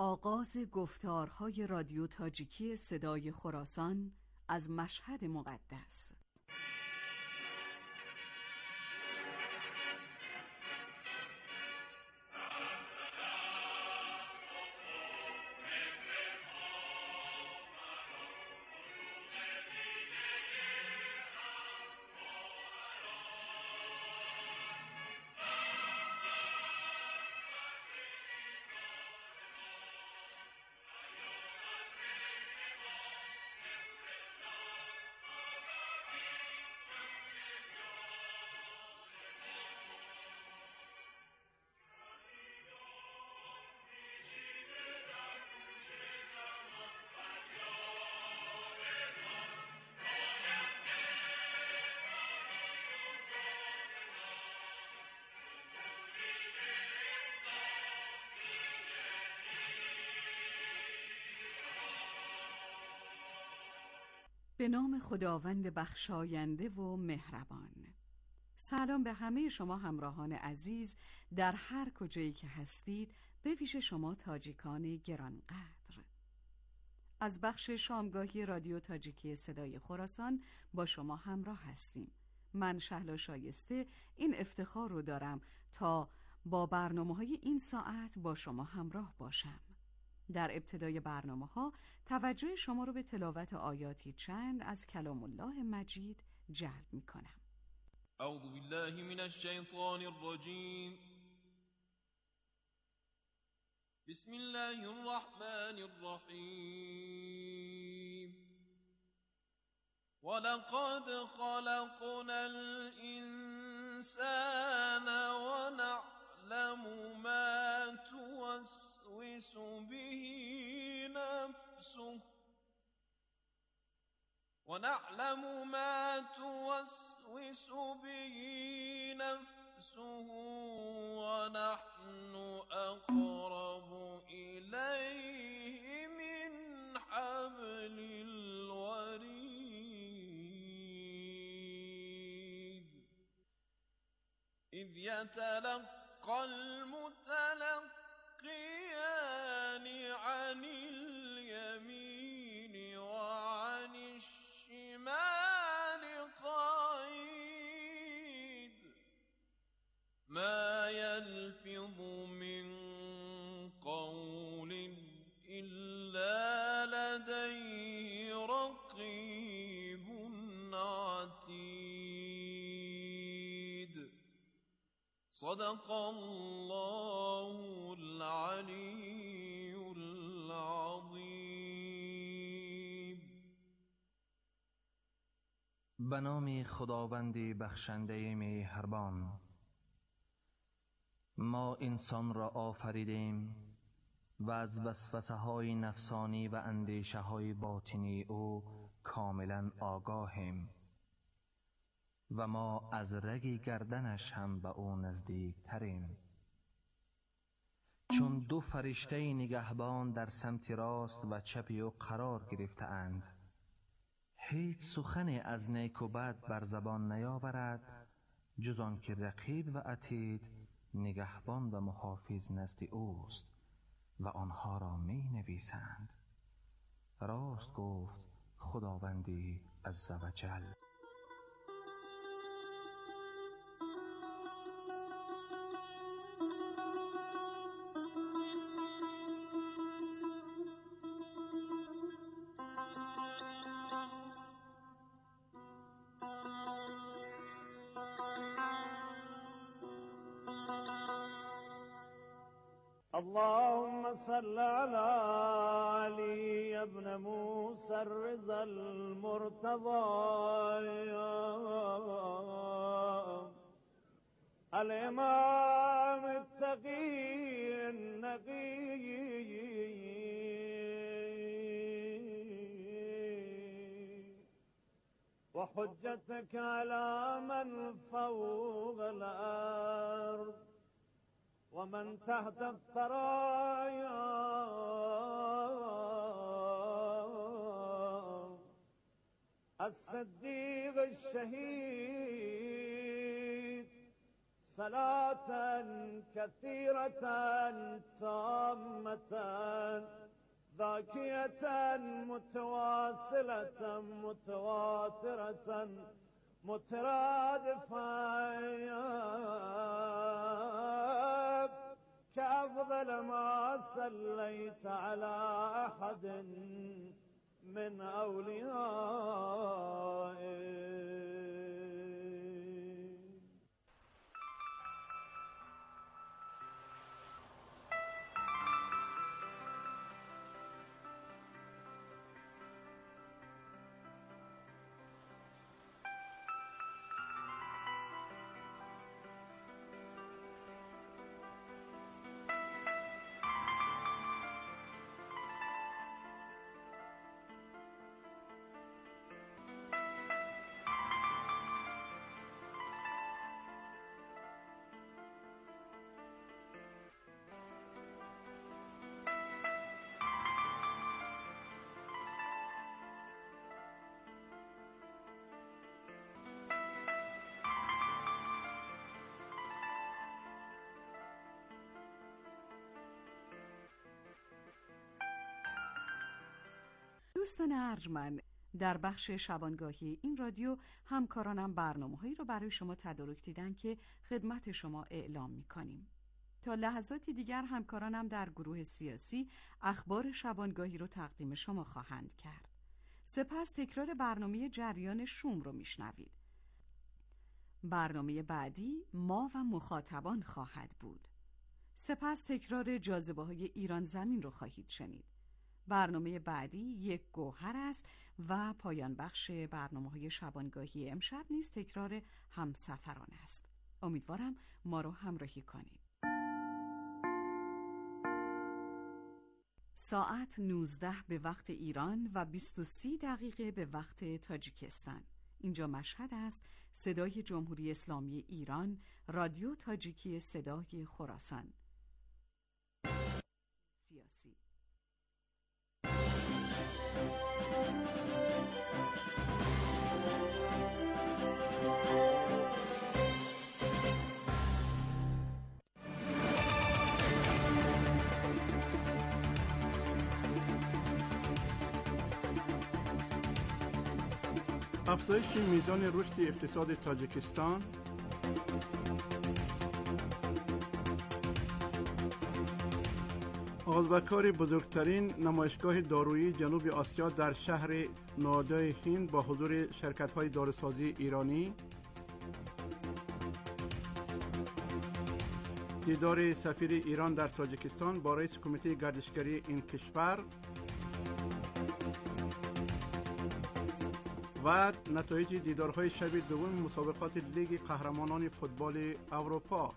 آغاز گفتارهای رادیو تاجیکی صدای خراسان از مشهد مقدس. به نام خداوند بخشاینده و مهربان. سلام به همه شما همراهان عزیز در هر کجایی که هستید، به ویژه شما تاجیکان گرانقدر. از بخش شامگاهی رادیو تاجیکی صدای خراسان با شما همراه هستیم. من شهلا شایسته این افتخار رو دارم تا با برنامه‌های این ساعت با شما همراه باشم. در ابتدای برنامه‌ها توجه شما رو به تلاوت آیاتی چند از کلام الله مجید جلب می‌کنم. اعوذ بالله من الشیطان الرجیم. بسم الله الرحمن الرحیم. ولقد خلقنا الانسان ونعلم ما توسوس به نفسه ونحن أقرب إليه من حبل الوريد إذ يتلقى المتلقيان عن اليمين وعن الشمال قعيد ما يلفظ من قول إلا لديه رقيب عتيد. صدق الله العلی العظیم. به نام خداوند بخشنده مهربان. ما انسان را آفریدیم و از وسوسه های نفسانی و اندیشه های باطنی او کاملا آگاهیم و ما از رگ گردنش هم به او نزدیک تریم. چون دو فرشته نگهبان در سمت راست و چپ او قرار گرفته اند، هیچ سخنی از نیک و بد بر زبان نیاورد جز آن که رقیب و عتید نگهبان و محافظ نزد اوست و آنها را می نویسند. راست گفت خداوندی عزوجل. اللهم صل على علي ابن موسى الرضا المرتضى الإمام التقي النقي وحجتك على من فوق الأرض ومن تحت الثرايا الصديق الشهيد صلاة كثيرة تامة باكية متواصلة متواترة مترادفة كأفضل ما صليت على أحد من أوليائك. دوستان ارجمند، در بخش شبانگاهی این رادیو همکارانم برنامه‌هایی رو برای شما تدارک دیدن که خدمت شما اعلام می‌کنیم. تا لحظاتی دیگر همکارانم در گروه سیاسی اخبار شبانگاهی رو تقدیم شما خواهند کرد. سپس تکرار برنامه جریان شوم رو میشنوید. برنامه بعدی ما و مخاطبان خواهد بود. سپس تکرار جاذبه‌های ایران زمین رو خواهید شنید. برنامه بعدی یک گوهر است و پایان بخش برنامه‌های شبانگاهی امشب نیز تکرار همسفران است. امیدوارم ما رو همراهی کنید. ساعت 19 به وقت ایران و 23 دقیقه به وقت تاجیکستان. اینجا مشهد است. صدای جمهوری اسلامی ایران، رادیو تاجیکی صدای خراسان. سیاسی افزایش میزان رشد اقتصاد تاجیکستان، آغاز و کار بزرگترین نمایشگاه دارویی جنوب آسیا در شهر نوادای هند با حضور شرکت‌های داروسازی ایرانی، دیدار سفیر ایران در تاجیکستان با رئیس کمیته گردشگری این کشور و نتایج دیدارهای شب دوم مسابقات لیگ قهرمانان فوتبال اروپا.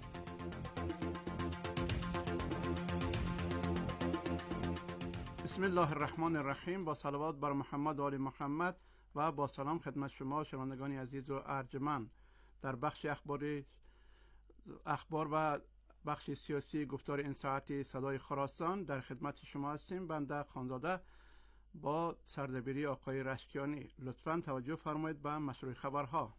بسم الله الرحمن الرحیم. با صلوات بر محمد و آل محمد و با سلام خدمت شما شنوندگان عزیز و ارجمند. در بخش اخبار و بخش سیاسی گفتار این ساعت صدای خراسان در خدمت شما هستیم. بنده خانزاده با سردبیری آقای رشکیانی. لطفاً توجه فرمایید به مشروع خبرها.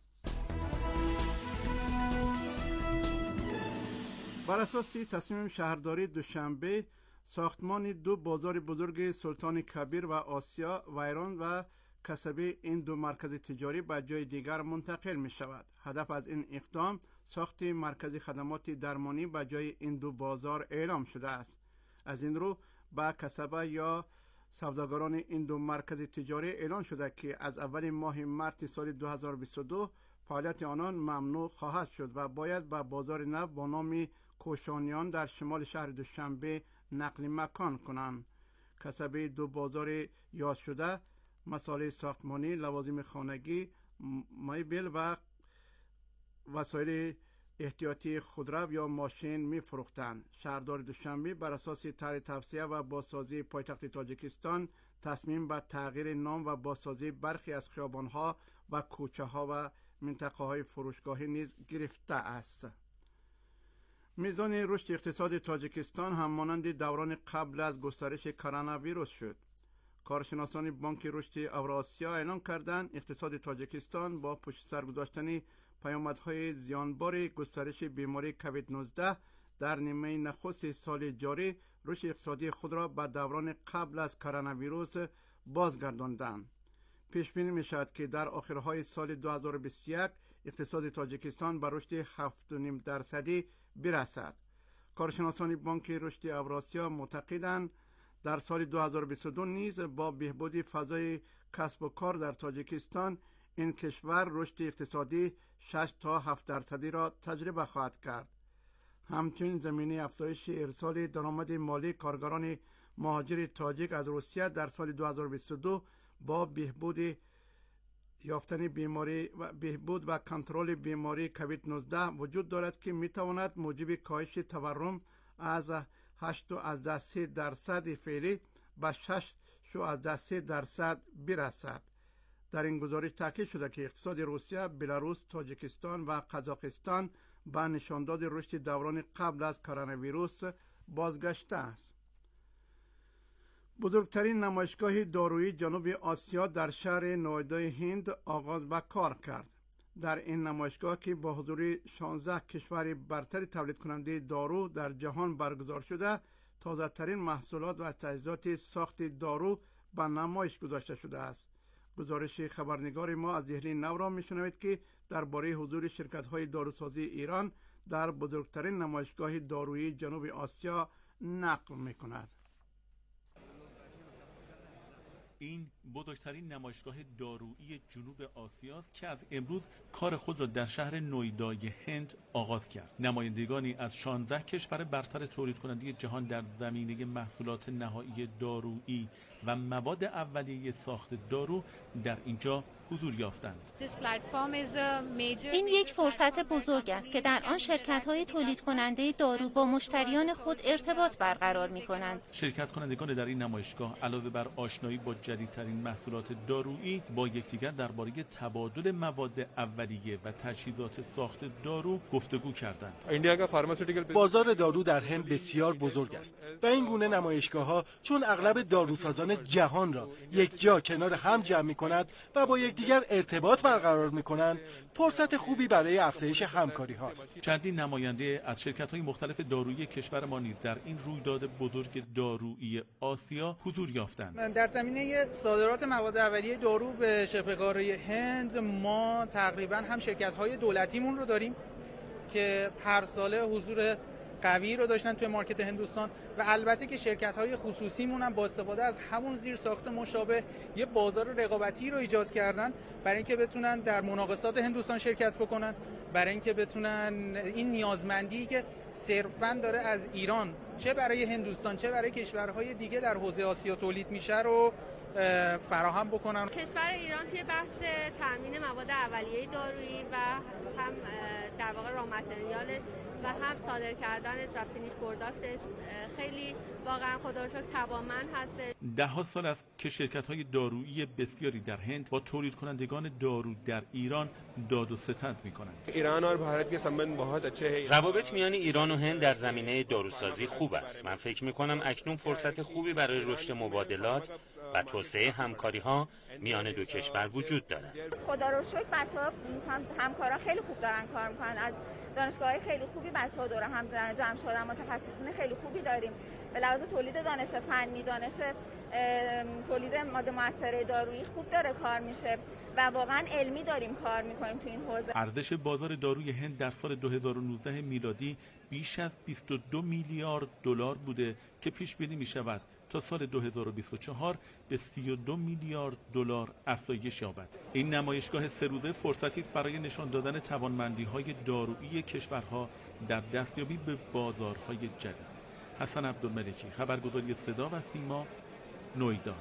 بر اساس تصمیم شهرداری دوشنبه، ساختمان دو بازار بزرگ سلطان کبیر و آسیا ویران و کسبه این دو مرکز تجاری به جای دیگر منتقل می شود. هدف از این اقدام ساخت مرکز خدمات درمانی به جای این دو بازار اعلام شده است. از این رو به کسبه یا سوداگران این دو مرکز تجاری اعلان شده که از اول ماه مارس سال 2022 فعالیت آنان ممنوع خواهد شد و باید به بازار نو با نام کوشانیان در شمال شهر دوشنبه نقل مکان کنند. کسبه دو بازار یاد شده مسائل ساختمانی، لوازم خانگی، مبل و وسایل احتیاطی خودرو یا ماشین می فروختند. شهردار دوشنبه بر اساس طرح توسعه و بازسازی پایتخت تاجیکستان تصمیم به تغییر نام و بازسازی برخی از خیابان‌ها و کوچه‌ها و منطقه‌های فروشگاهی نیز گرفته است. میزان رشد اقتصاد تاجیکستان همانند دوران قبل از گسترش کرونا ویروس شد. کارشناسان بانک رشد اوراسیا اعلام کردند اقتصاد تاجیکستان با پشت سر گذاشتن پیامدهای زیانبار گسترش بیماری کووید 19 در نیمه نخست سال جاری رشد اقتصادی خود را به دوران قبل از کرونا ویروس بازگرداندند. پیش بینی می شود که در آخرهای سال 2021 اقتصاد تاجیکستان به رشد 7.5% برسد. کارشناسان بانک رشد اوراسیا معتقدند در سال 2022 نیز با بهبود فضای کسب و کار در تاجیکستان این کشور رشد اقتصادی 6 تا 7% را تجربه خواهد کرد. همچنین زمینه افزایش ارسال درآمد مالی کارگران مهاجر تاجیک از روسیه در سال 2022 با بهبود یافتن بیماری و بهبود و کنترل بیماری کووید 19 وجود دارد که می تواند موجب کاهش تورم از 8.3% فعلی به 6.3% برسد. در این گزارش تاکید شده که اقتصاد روسیه، بلاروس، تاجیکستان و قزاقستان به نشانداد رشد دوران قبل از کرونا ویروس بازگشته است. بزرگترین نمایشگاه دارویی جنوب آسیا در شهر نویدای هند آغاز به کار کرد. در این نمایشگاه که با حضور 16 کشور برتر تولید کننده دارو در جهان برگزار شده، تازه ترین محصولات و تجهیزات ساخت دارو به نمایش گذاشته شده است. گزارش خبرنگار ما از دهلی نو را میشنوید که درباره حضور شرکت‌های داروسازی ایران در بزرگترین نمایشگاه دارویی جنوب آسیا نقل می‌کند. این بزرگترین نمایشگاه دارویی جنوب آسیا است که از امروز کار خود را در شهر نویدای هند آغاز کرد. نمایندگانی از 16 کشور برتر تولید کننده جهان در زمینه محصولات نهایی دارویی و مواد اولیه ساخت دارو در اینجا حضور یافتند. این یک فرصت بزرگ است که در آن شرکت‌های تولید کننده دارو با مشتریان خود ارتباط برقرار می‌کنند. شرکت کنندگان در این نمایشگاه علاوه بر آشنایی با جدیدترین محصولات دارویی با یکدیگر درباره تبادل مواد اولیه و تجهیزات ساخت دارو گفتگو کردند. بازار دارو در هند بسیار بزرگ است و این گونه نمایشگاه‌ها چون اغلب داروسازان جهان را یک جا کنار هم جمع می‌کند و با یکدیگر ارتباط برقرار می‌کنند، فرصت خوبی برای افزایش همکاری هاست. چندین نماینده از شرکت‌های مختلف دارویی کشور ما نیز در این رویداد بزرگ دارویی آسیا حضور یافتند. در زمینه صادرات مواد اولیه دارو به شبه‌قاره هند ما تقریباً هم شرکت‌های دولتیمون رو داریم که هر ساله حضور قوی رو داشتن توی مارکت هندوستان و البته که شرکت‌های خصوصیمون هم با استفاده از همون زیرساخت مشابه یه بازار رقابتی رو ایجاد کردن برای اینکه بتونن در مناقصات هندوستان شرکت بکنن، برای اینکه بتونن این نیازمندی که صرفاً داره از ایران چه برای هندوستان چه برای کشورهای دیگه در حوزه آسیا تولید میشه رو فراهم بکنن. کشور ایران توی بحث تامین مواد اولیه دارویی و هم در واقع را متریالش و هم صادر کردنش و فینیش پروداکتش خیلی واقعا خدا رو شکر توانمند هست. ده‌ها سال است که شرکت‌های دارویی بسیاری در هند با تولید کنندگان دارو در ایران داد و ستد می‌کنند. روابط میان ایران و هند در زمینه داروسازی خوب است. من فکر می‌کنم اکنون فرصت خوبی برای رشد مبادلات و توسعه همکاری‌ها میان دو کشور وجود دارد. خدا رو شکر بچه‌ها همکارا خیلی خوب دارن کار می‌کنن. از دانشگاه‌های خیلی خوبی بچه‌ها دور هم جمع شدن، متخصصین خیلی خوبی داریم. به لحاظ تولید دانش فنی، دانش تولید ماده مؤثره دارویی خوب داره کار میشه و واقعا علمی داریم کار می‌کنیم تو این حوزه. ارزش بازار داروی هند در سال 2019 میلادی بیش از 22 میلیارد دلار بوده که پیش بینی می‌شود تا سال 2024 به 32 میلیارد دلار افزایش یابد. این نمایشگاه 3 روزه فرصتی است برای نشان دادن توانمندی‌های دارویی کشورها در دستیابی به بازارهای جدید. حسن عبدالملکی، خبرگزاری صدا و سیما، نویدا.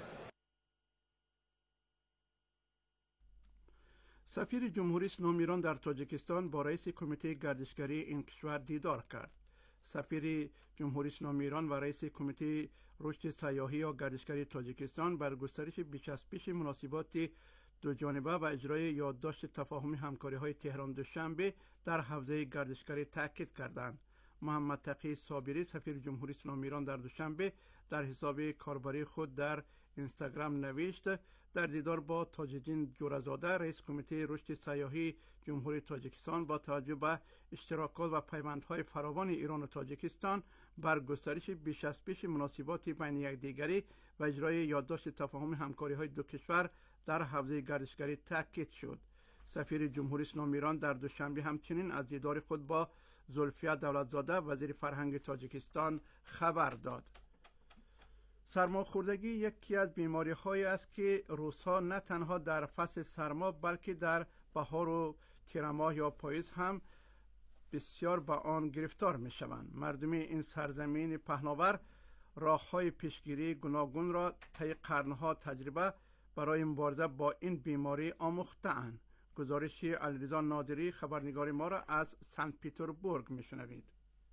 سفیر جمهوری اسلامی ایران در تاجیکستان با رئیس کمیته گردشگری این کشور دیدار کرد. سفیر جمهوری اسلامی ایران و رئیس کمیته رشد سیاحی و گردشگری تاجیکستان بر گسترش بیش از پیش مناسبات دو جانبه و اجرای یادداشت تفاهمی همکاری‌های تهران دوشنبه در حوزه گردشگری تاکید کردند. محمد تقی صابری سفیر جمهوری اسلامی ایران در دوشنبه در حساب کاربری خود در اینستاگرام نوشت در دیدار با تاج‌الدین جورزاده رئیس کمیته رشد سیاحی جمهوری تاجیکستان با توجه به اشتراکات و پیوندهای فراوان ایران و تاجیکستان بر گسترش بیش از پیش مناسبات بین یکدیگری و اجرای یادداشت تفاهم همکاری‌های دو کشور در حوزه گردشگری تاکید شد. سفیر جمهوری اسلامی ایران در دوشنبه همچنین از دیدار خود با زلفیه دولتزاده وزیر فرهنگ تاجیکستان خبر داد. سرماخوردگی یکی از بیماری‌هایی است که روس‌ها نه تنها در فصل سرما بلکه در بهار و تیر ماه یا پاییز هم بسیار به آن گرفتار می‌شوند. مردم این سرزمین پهناور راه‌های پیشگیری گوناگون را طی قرن‌ها تجربه برای مبارزه با این بیماری آموخته‌اند. گزارش علیرضا نادری خبرنگار ما را از سنت پترزبورگ می‌شنوید.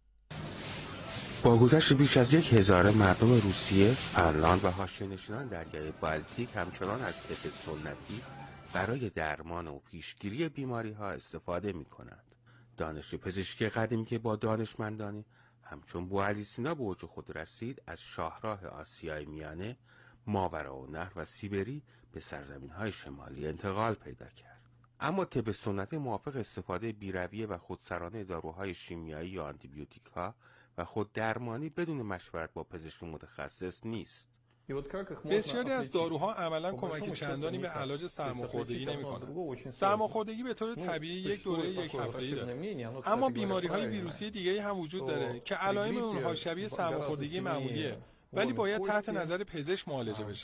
با گذشت بیش از 1000 مردم روسیه، فنلاند و حاشیه‌نشینان دریای بالتیک همچنان از طب سنتی برای درمان و پیشگیری بیماری‌ها استفاده می‌کنند. دانش پزشکی قدیمی که با دانشمندانی همچون بوعلی سینا به اوج خود رسید، از شاهراه آسیای میانه، ماوراءالنهر و سیبری به سرزمین‌های شمالی انتقال پیدا کرد. اما طب سنتی موافق استفاده بی‌رویه و خودسرانه داروهای شیمیایی یا آنتیبیوتیک‌ها و خود درمانی بدون مشورت با پزشک متخصص نیست. بسیاری از داروها عملاً کمک چندانی به علاج سرماخوردگی نمی‌کنند. سرماخوردگی به طور طبیعی یک دوره یک هفته‌ای دارد. اما بیماری‌های ویروسی دیگری هم وجود داره که علائم اونها شبیه سرماخوردگی معمولیه، ولی باید تحت نظر پزشک معالجه بشه.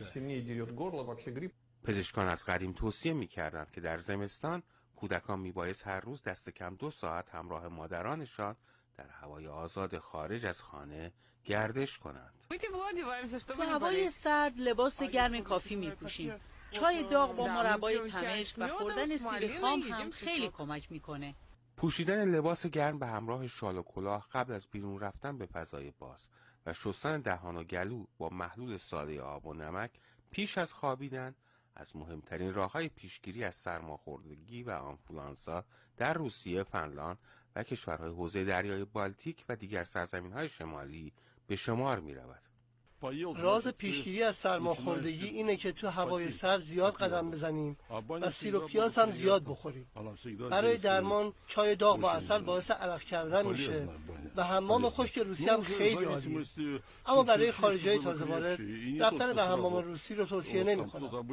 پزشکان از قدیم توصیه می‌کردند که در زمستان کودکان میبایست هر روز دست کم 2 ساعت همراه مادرانشان در هوای آزاد خارج از خانه گردش کنند. تو هوای سرد لباس گرم کافی میپوشیم. چای داغ با مربای تمشک و خوردن سیب خام هم خیلی کمک میکنه. پوشیدن لباس گرم به همراه شال و کلاه قبل از بیرون رفتن به فضای باز و شستن دهان و گلو با محلول ساده آب و نمک پیش از خوابیدن از مهمترین راه‌های پیشگیری از سرماخوردگی و آنفولانزا در روسیه، فنلاند و کشورهای حوزه دریای بالتیک و دیگر سرزمین‌های شمالی به شمار می‌رود. راز پیشگیری از سرماخوردگی اینه که تو هوای سرد زیاد قدم بزنیم و سیر و پیاز هم زیاد بخوریم. برای درمان چای داغ با عسل باعث عرق کردن میشه و حمام خشک روسی هم خیلی عالیه. اما برای خارجی‌های تازه وارد رفتن به حمام روسی رو توصیه نمی‌کنم.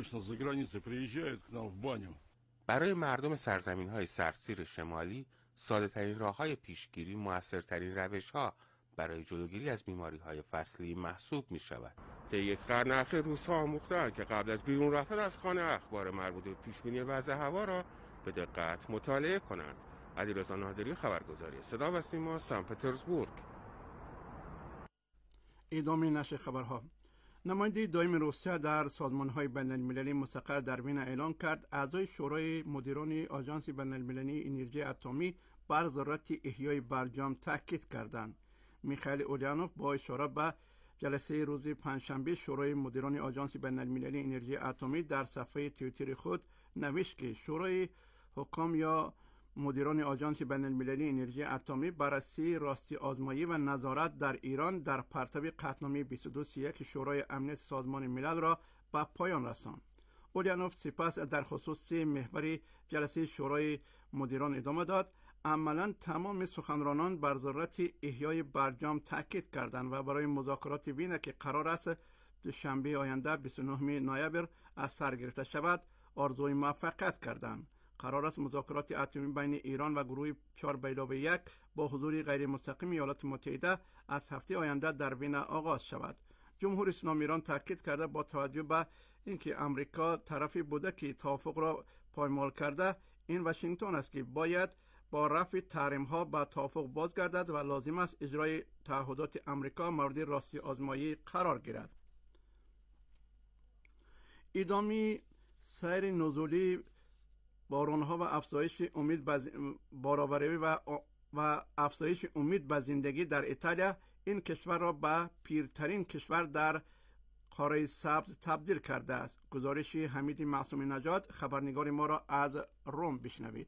برای مردم سرزمین‌های سردسیر شمالی ساده‌ترین راه‌های پیشگیری موثرترین روش‌ها برای جلوگیری از بیماری‌های فصلی محسوب می‌شود. طی یک قرن اخیر روس‌ها آموخته‌اند که قبل از بیرون رفتن از خانه اخبار مربوط به پیشبینی وضع هوا را به دقت مطالعه کنند. علیرضا نادری خبرگزاری صدا و سیما سنت پترزبورگ. ادامه نشر خبرها. نماینده دائم روسیه در سازمان‌های بین‌المللی مستقر در وین اعلام کرد اعضای شورای مدیران آژانس بین‌المللی انرژی اتمی بر ضرورت احیای برجام تاکید کردند. میخائیل اوليانوف با اشاره به جلسه روز پنجشنبه شورای مدیران آژانس بین‌المللی انرژی اتمی در صفحه توییتر خود نوشت که شورای حکام یا مدیران آژانس بین‌المللی انرژی اتمی بررسی راستی آزمایی و نظارت در ایران در پرتو قطعنامه 2231 شورای امنیت سازمان ملل را به پایان رساند. اوليانوف سپس در خصوص محور جلسه شورای مدیران ادامه داد: عملاً تمام سخنرانان بر ضرورت احیای برجام تاکید کردند و برای مذاکرات وین که قرار است دوشنبه آینده 29 نوامبر از سر گرفته شود آرزوی موفقیت کردند. قرار است مذاکرات اتمی بین ایران و گروه 4+1 با حضور غیر مستقیم ایالات متحده از هفته آینده در وین آغاز شود. جمهوری اسلامی ایران تاکید کرده با توجه به اینکه امریکا طرفی بوده که توافق را پایمال کرده، این واشنگتن است که باید با رفع تحریم‌ها به توافق بازگردد و لازم است اجرای تعهدات امریکا مورد راستی آزمایی قرار گیرد. ادامه سیر نزولی باران‌ها و افزایش امید بارآوری و افزایش امید به زندگی در ایتالیا این کشور را به پیرترین کشور در قاره سبز تبدیل کرده است. گزارش حمید معصومی نژاد خبرنگار ما را از روم بشنوید.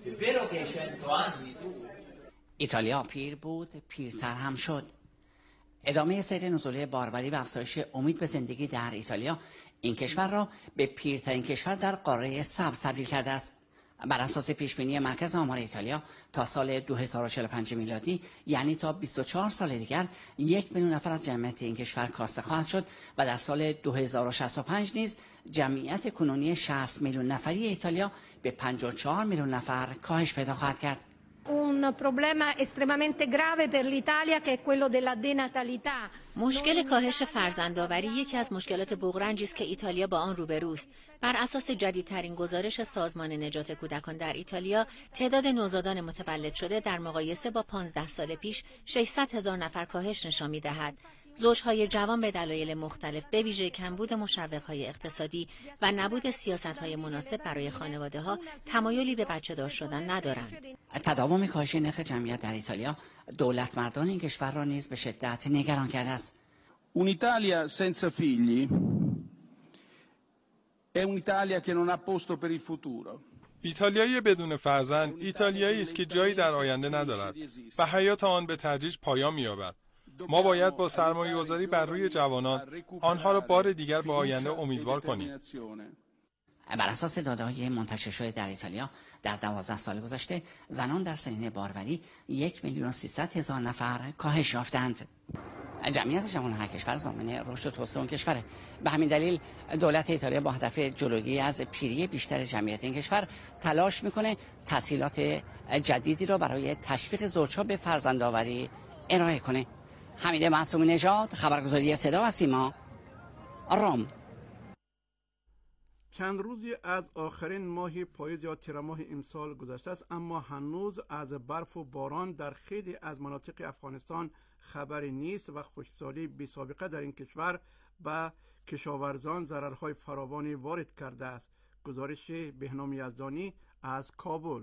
ایتالیا پیر بود، پیرتر هم شد. ادامه سیر نزولی باروری و افزایش امید به زندگی در ایتالیا این کشور را به پیرترین کشور در قاره سبز تبدیل کرده است. بر اساس پیشبینی مرکز آمار ایتالیا تا سال 2045 میلادی، یعنی تا 24 سال دیگر، 1 میلیون نفر از جمعیت این کشور کاسته خواهد شد و در سال 2065 نیز جمعیت کنونی 60 میلیون نفری ایتالیا به 54 میلیون نفر کاهش پیدا خواهد کرد. Un problema estremamente grave per l'Italia che è quello della denatalità. مشکل کاهش فرزندآوری یکی از مشکلات بغرنجی است که ایتالیا با آن روبروست. بر اساس جدیدترین گزارش سازمان نجات کودکان در ایتالیا، تعداد نوزادان متولد شده در مقایسه با 15 سال پیش 600,000 نفر کاهش نشان می‌دهد. زوجهای جوان به دلایل مختلف به ویژه کمبود مشوق‌های اقتصادی و نبود سیاست‌های مناسب برای خانواده‌ها تمایلی به بچه‌دار شدن ندارند. تداوم کاهش نرخ جمعیت در ایتالیا دولت مردان این کشور را نیز به شدت نگران کرده است. Un'Italia senza figli è un'Italia che non ha posto per il futuro. ایتالیایی بدون فرزند ایتالیایی است که جایی در آینده ندارد و حیات آن به تدریج پایان می‌یابد. ما باید با سرمایه‌گذاری بر روی جوانان آنها را بار دیگر به آینده امیدوار کنیم. بر اساس داده‌های منتشر شده در ایتالیا در 12 سال گذشته زنان در سنین باروری 1,300,000 نفر کاهش یافتند. جمعیت جوان هر کشور ضامن رشد و توسعه اون کشوره. به همین دلیل دولت ایتالیا با هدف جلوگیری از پیری بیشتر جمعیت این کشور تلاش میکنه تسهیلات جدیدی را برای تشویق زوجها به فرزندآوری ارائه کنه. حمید معصومی نژاد، خبرگزاری صدا و سیما، روم. چند روزی از آخرین ماه پاییز یا تیر ماه امسال گذشته است، اما هنوز از برف و باران در خیلی از مناطق افغانستان خبری نیست و خشکسالی بی سابقه در این کشور و کشاورزان ضررهای فراوانی وارد کرده است. گزارش بهنام یزدانی از کابل.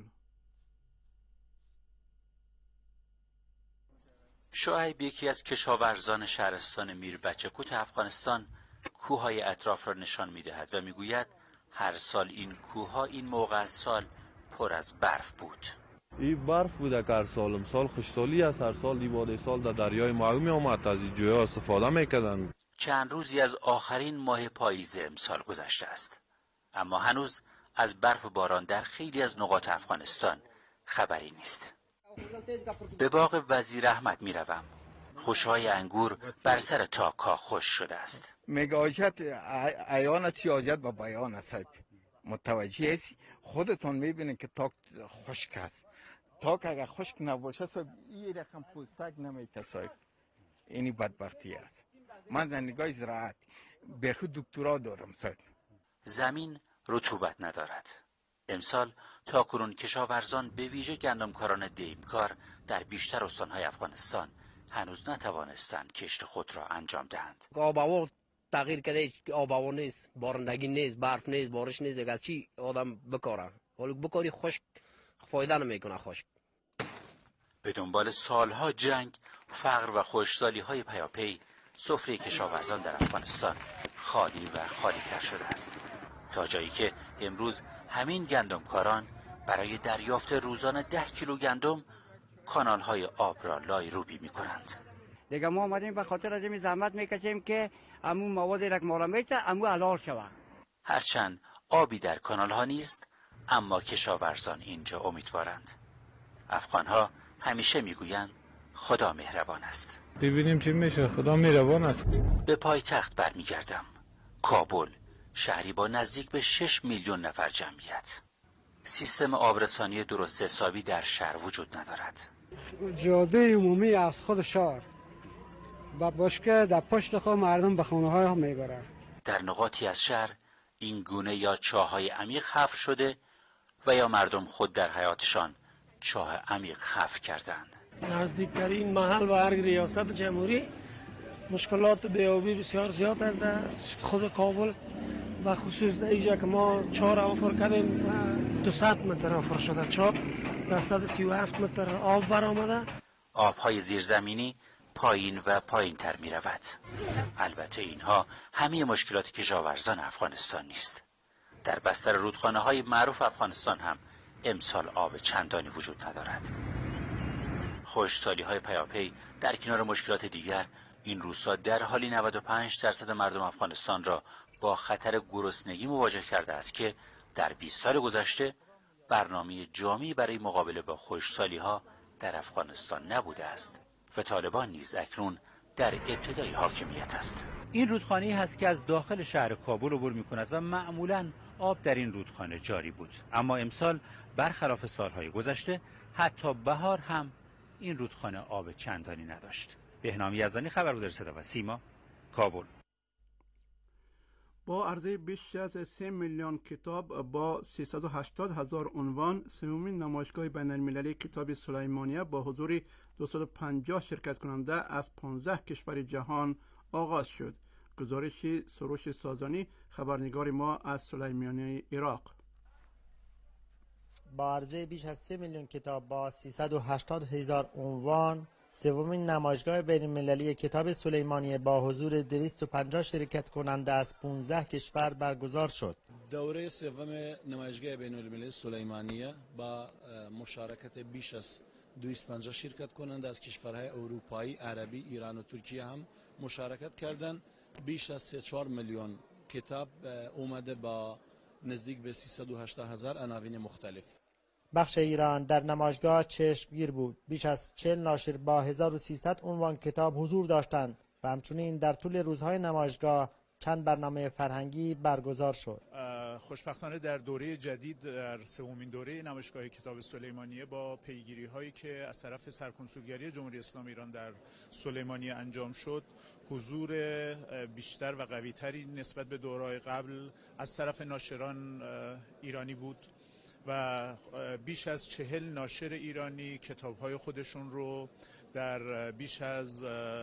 شعیب یکی از کشاورزان شهرستان میربچه‌کوت افغانستان کوههای اطراف را نشان می‌دهد و می‌گوید هر سال این کوهها این موقع از سال پر از برف بود. این برف بوده که هر سال امسال خشکسالی است. هر سال دیواره سال در دریای ماهو می آمد، از این جویا استفاده میکردن. چند روزی از آخرین ماه پاییز امسال گذشته است، اما هنوز از برف و باران در خیلی از نقاط افغانستان خبری نیست. به باغ وزیر احمد می روم. خوشهای انگور بر سر تاک‌ها خوش شده است. مگاجت عیان سیاجت و بیان است. متوجه است، خودتون میبینید که تاک خشک است. تاک اگر خشک نباشه صاحب این رقم پوستک نمیته صاحب. اینی بدبختی است. من در نگاه زراعت به خود دکترا دارم صاحب. زمین رطوبت ندارد. امسال تاکنون کشاورزان به ویژه گندمکاران دیمکار در بیشتر استانهای افغانستان هنوز نتوانستند کشت خود را انجام دهند. آب و هوا تغییر کرده، آب و هوا نیست، بارندگی نیست، برف نیست، بارش نیست، اگر چی آدم بکاره، حالا بکاری خشک فایده نمیکنه. خشک به دنبال سالها جنگ، فقر و خشکسالی‌های پیاپی، سفره کشاورزان در افغانستان خالی و خالی تر شده است، تا جایی که امروز همین گندمکاران برای دریافت روزانه 10 کیلو گندم کانال‌های آب را لای روبی می‌کنند. دیگه ما آمدیم به خاطر از این زحمت می‌کشیم که همون موادی را که ما را میته همون حلال شود. هرچند آبی در کانال‌ها نیست، اما کشاورزان اینجا امیدوارند. افغان‌ها همیشه میگویند خدا مهربان است. ببینیم چی میشه. خدا مهربان است. به پایتخت برمیگردم. کابل، شهری با نزدیک به 6 میلیون نفر جمعیت. سیستم آبرسانی درست حسابی در شهر وجود ندارد. جاده عمومی از خود شهر با باشکه در پشت خود مردم به خانه‌های هم میبرن. در نقاطی از شهر این گونه یا چاه‌های عمیق حفر شده و یا مردم خود در حیاتشان چاه عمیق حفر کردند. نزدیکترین محل و هر ریاست جمهوری مشکلات بیابی بسیار زیاد است. در خود کابل و خصوص در اینجا که ما چهار حفر کردیم 200 متر حفر شده، چهار 237 متر آب برآمده. آبهای زیرزمینی پایین و پایین تر می رود. البته اینها همه مشکلات کشاورزان افغانستان نیست. در بستر رودخانه های معروف افغانستان هم امسال آب چندانی وجود ندارد. خشکسالی های پیاپی در کنار مشکلات دیگر این روزها در حالی 95% مردم افغانستان را با خطر گرسنگی مواجه کرده است که در 20 سال گذشته برنامه جامعی برای مقابله با خشکسالی‌ها در افغانستان نبوده است و طالبان نیز اکنون در ابتدای حاکمیت است. این رودخانه‌ای هست که از داخل شهر کابل عبور می‌کند و معمولاً آب در این رودخانه جاری بود، اما امسال برخلاف سالهای گذشته حتی بهار هم این رودخانه آب چندانی نداشت. بهنام یزدانی، خبرگزاری صدا و سیما، کابل. با عرضه بیش از 3 میلیون کتاب با 380,000 عنوان سومین نمایشگاه بین‌المللی کتاب سلیمانیه با حضور 250 شرکت کننده از 15 کشور جهان آغاز شد. گزارش سروش سازانی، خبرنگار ما از سلیمانیه عراق. با عرضه بیش از 3 میلیون کتاب با 380,000 عنوان سومین نمایشگاه بین‌المللی کتاب سلیمانیه با حضور 250 شرکت کننده از 15 کشور برگزار شد. دوره سوم نمایشگاه بین‌المللی سلیمانیه با مشارکت بیش از 250 شرکت کننده از کشورهای اروپایی، عربی، ایران و ترکیه هم مشارکت کردند. بیش از 3-4 میلیون کتاب اومده با نزدیک به 380,000 عناوین مختلف. بخش ایران در نمایشگاه چشمگیر بود. بیش از 40 ناشر با 1300 عنوان کتاب حضور داشتند و همچنین در طول روزهای نمایشگاه چند برنامه فرهنگی برگزار شد. خوشبختانه در دوره جدید، در سومین دوره نمایشگاه کتاب سلیمانیه با پیگیری هایی که از طرف سرکنسولگری جمهوری اسلامی ایران در سلیمانیه انجام شد، حضور بیشتر و قوی‌تری نسبت به دوره‌های قبل از طرف ناشران ایرانی بود و بیش از 40 ناشر ایرانی کتاب‌های خودشون رو در بیش از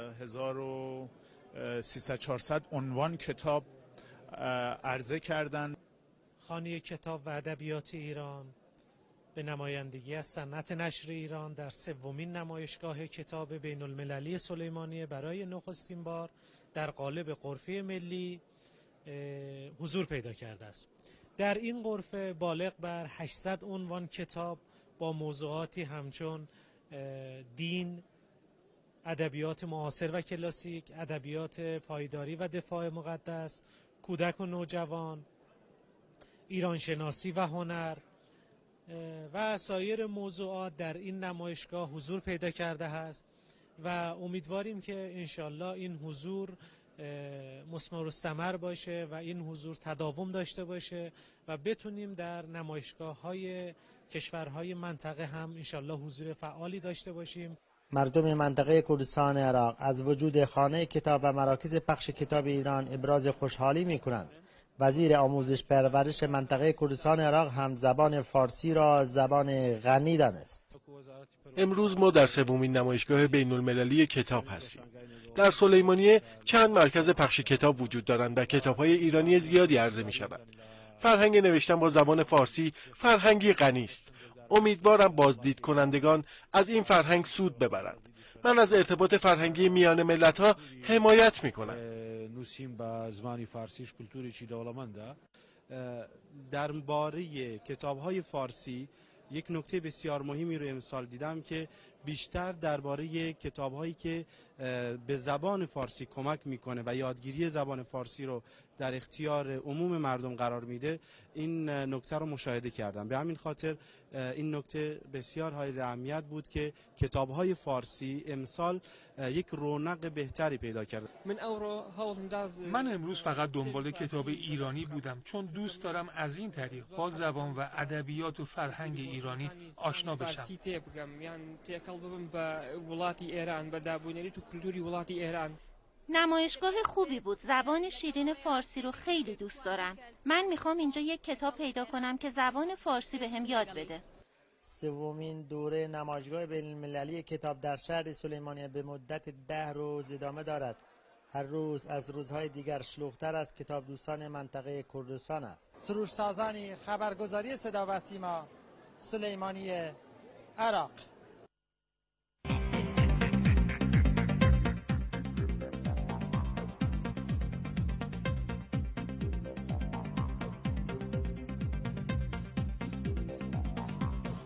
1300-400 عنوان کتاب عرضه کردند. خانه کتاب و ادبیات ایران به نمایندگی از صنعت نشر ایران در سومین نمایشگاه کتاب بین‌المللی سلیمانیه برای نخستین بار در قالب غرفه ملی حضور پیدا کرده است. در این غرفه بالغ بر 800 عنوان کتاب با موضوعاتی همچون دین، ادبیات معاصر و کلاسیک، ادبیات پایداری و دفاع مقدس، کودک و نوجوان، ایرانشناسی و هنر و سایر موضوعات در این نمایشگاه حضور پیدا کرده است و امیدواریم که انشالله این حضور مثمر الثمر باشه و این حضور تداوم داشته باشه و بتونیم در نمایشگاه‌های کشورهای منطقه هم انشالله حضور فعالی داشته باشیم. مردم منطقه کردستان عراق از وجود خانه کتاب و مراکز پخش کتاب ایران ابراز خوشحالی می‌کنند. وزیر آموزش پرورش منطقه کردستان عراق هم زبان فارسی را زبان غنی دانست. امروز ما در سومین نمایشگاه بین‌المللی کتاب هستیم. در سلیمانیه چند مرکز پخش کتاب وجود دارند و کتاب‌های ایرانی زیادی عرضه می‌شود. فرهنگ نوشتن با زبان فارسی فرهنگی غنی است. امیدوارم بازدید کنندگان از این فرهنگ سود ببرند. من از ارتباط فرهنگی میان ملت‌ها حمایت می‌کنم. نوسیم با زبان فارسیش کلتوری چی دولمنده. درباره کتاب‌های فارسی یک نکته بسیار مهمی رو امسال دیدم که بیشتر درباره کتاب‌هایی که به زبان فارسی کمک میکنه و یادگیری زبان فارسی رو در اختیار عموم مردم قرار میده، این نکته رو مشاهده کردم. به همین خاطر این نکته بسیار حائز اهمیت بود که کتاب‌های فارسی امسال یک رونق بهتری پیدا کرد. من امروز فقط دنبال کتاب ایرانی بودم چون دوست دارم از این طریق با زبان و ادبیات و فرهنگ ایرانی آشنا بشم. نمایشگاه خوبی بود. زبان شیرین فارسی رو خیلی دوست دارم. من میخوام اینجا یک کتاب پیدا کنم که زبان فارسی بهم یاد بده. سومین دوره نمایشگاه بین‌المللی کتاب در شهر سلیمانیه به مدت 10 روز ادامه دارد. هر روز از روزهای دیگر شلوغ‌تر از کتاب دوستان منطقه کردستان است. سروش سازانی، خبرگزاری صدا و سیما، سلیمانیه، عراق.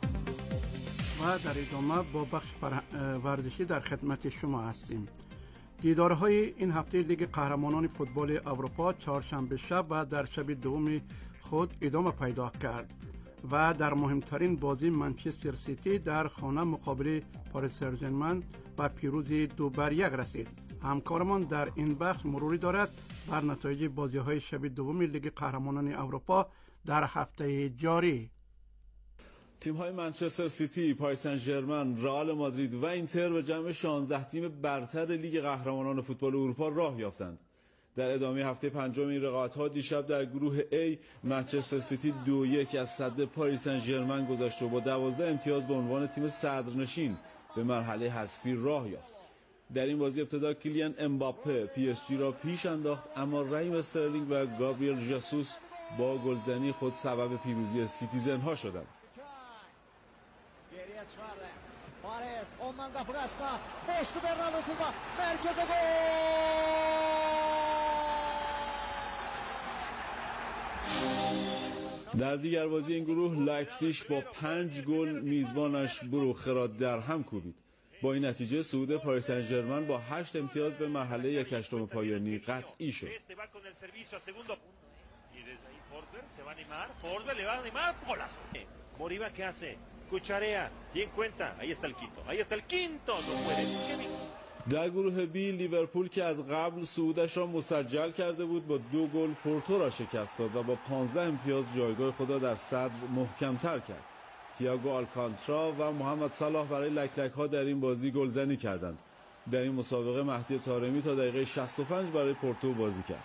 و در ادامه با بخش ورزشی در خدمت شما هستیم. دیدارهای این هفته لیگ قهرمانان فوتبال اروپا چهارشنبه شب و در شب دوم خود ادامه پیدا کرد و در مهمترین بازی منچستر سیتی در خانه مقابل پاریس سن ژرمن با پیروزی 2-1 رسید. همکارمان در این بخش مروری دارد بر نتایج بازی‌های شب دوم لیگ قهرمانان اروپا در هفته جاری. تیم‌های منچستر سیتی، پاریس سن ژرمن، رئال مادرید و اینتر به جمع 16 تیم برتر لیگ قهرمانان فوتبال اروپا راه یافتند. در ادامه هفته پنجم این رقابت‌ها دیشب در گروه A منچستر سیتی 2-1 از صد پاریس سن ژرمن گذشت و با 12 امتیاز به عنوان تیم صدرنشین به مرحله حذفی راه یافت. در این بازی ابتدا کیلیان امباپه پی اس جی را پیش انداخت، اما رحیم استرلینگ و گابریل ژسوس با گلزنی خود سبب پیروزی سیتیزن‌ها شدند. در دیگر بازی این گروه لایپزیگ با 5 گل میزبانش بروخه را در هم کوبید. با این نتیجه صعود پاریس سن ژرمن با 8 امتیاز به مرحله 1/8 پایانی قطعی شد. در گروه بی لیورپول که از قبل صعودش را مسجل کرده بود با 2 گل پورتو را شکست داد و با 15 امتیاز جایگاه خود را در صدر محکم‌تر کرد. تییاگو آلکانتارا و محمد صلاح برای لک‌لک‌ها در این بازی گلزنی کردند. در این مسابقه مهدی طارمی تا دقیقه 65 برای پورتو بازی کرد.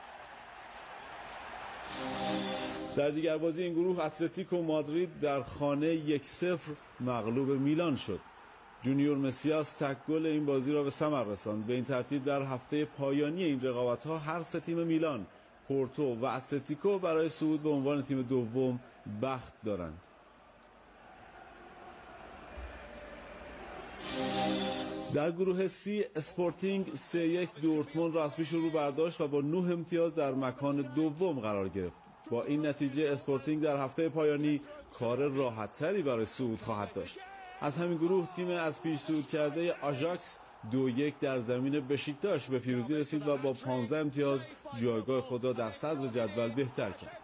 در دیگر بازی این گروه اتلتیکو مادرید در خانه 1-0 مغلوب میلان شد. جونیور مسیاس تک گل این بازی را به ثمر رساند. به این ترتیب در هفته پایانی این رقابت‌ها هر سه تیم میلان، پورتو و اتلتیکو برای صعود به عنوان تیم دوم بخت دارند. در گروه سی اسپورتینگ 3-1 دورتموند را از پیش رو برداشت و با 9 امتیاز در مکان دوم قرار گرفت. با این نتیجه اسپورتینگ در هفته پایانی کار راحت‌تری برای صعود خواهد داشت. از همین گروه تیم از پیش صعود کرده آژاکس 2-1 در زمین بشیکتاش به پیروزی رسید و با 15 امتیاز جایگاه خود را در صدر جدول بهتر کرد.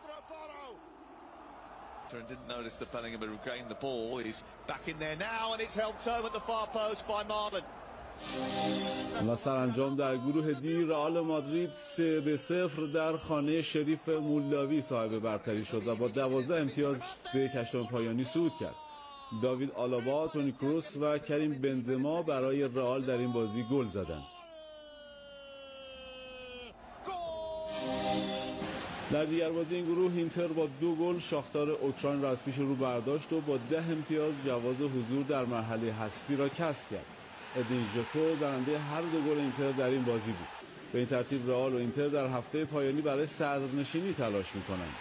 Didn't notice that Bellingham had regained the ball. He's back in there now and it's helped home at the far post by Marlon. و سرانجام در گروه دی رئال مادرید 3-0 در خانه شریف مولاوی صاحب برتری شد و با 12 امتیاز به 1/8 پایانی صعود کرد. داوید آلابا، تونی کروس و کریم بنزما برای رئال در این بازی گل زدند. در دیگر بازی این گروه اینتر با 2 گل شاختار اوکراین را از پیش رو برداشت و با 10 امتیاز جواز حضور در مرحله حذفی را کسب کرد. ادین ژکو زننده هر 2 گل اینتر در این بازی بود. به این ترتیب رئال و اینتر در هفته پایانی برای صدرنشینی تلاش می‌کنند.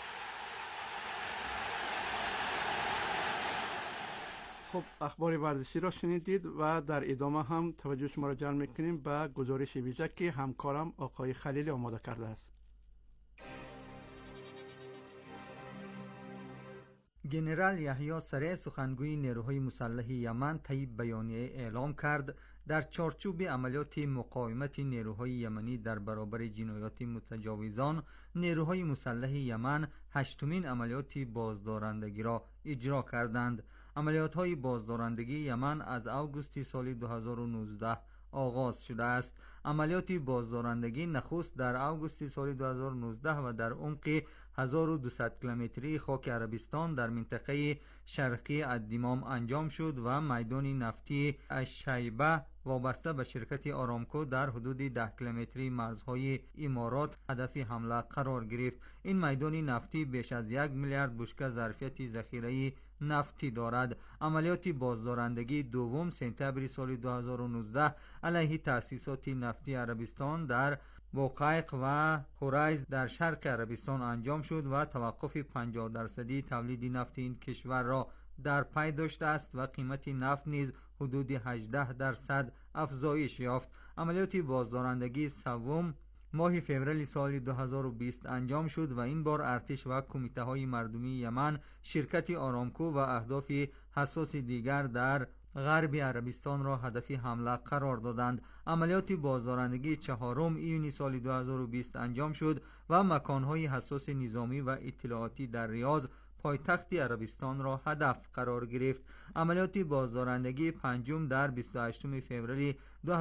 خب اخبار ورزشی را شنیدید و در ادامه هم توجه شما را جلب می‌کنیم به گزارش ویژه که همکارم آقای خلیلی آماده کرده است. گنرال یحیی سره سخنگوی نیروهای مسلح یمن طی بیانیه اعلام کرد در چارچوب عملیات مقاومت نیروهای یمنی در برابر جنایات متجاوزان، نیروهای مسلح یمن 8مین عملیات بازدارندگی را اجرا کردند. عملیات‌های بازدارندگی یمن از اوگوست سال 2019 آغاز شده است. عملیات بازدارندگی نخست در اوگوست سال 2019 و در عمق 1200 کیلومتری خاک عربستان در منطقه شرقی الدمام انجام شد و میدان نفتی الشیبه وابسته به شرکت آرامکو در حدود 10 کیلومتری مرزهای امارات هدف حمله قرار گرفت. این میدان نفتی بیش از 1 میلیارد بشکه ظرفیت ذخیره نفتی دارد. عملیات بازدارندگی دوم سپتامبر سال 2019 علیه تأسیسات نفتی عربستان در بوقایق و خوریز در شرق عربستان انجام شد و توقف 50% تولید نفت این کشور را در پی داشته است و قیمت نفت نیز حدود 18% افزایش یافت. عملیات بازدارندگی سوم ماه فوریه سال 2020 انجام شد و این بار ارتش و کمیته های مردمی یمن، شرکت آرامکو و اهداف حساس دیگر در غربی عربستان را هدف حمله قرار دادند. عملیات بازدارندگی 4 ایونی سال 2020 انجام شد و مکانهای حساس نظامی و اطلاعاتی در ریاض پایتخت عربستان را هدف قرار گرفت. عملیات بازدارندگی پنجم در 28 فوریه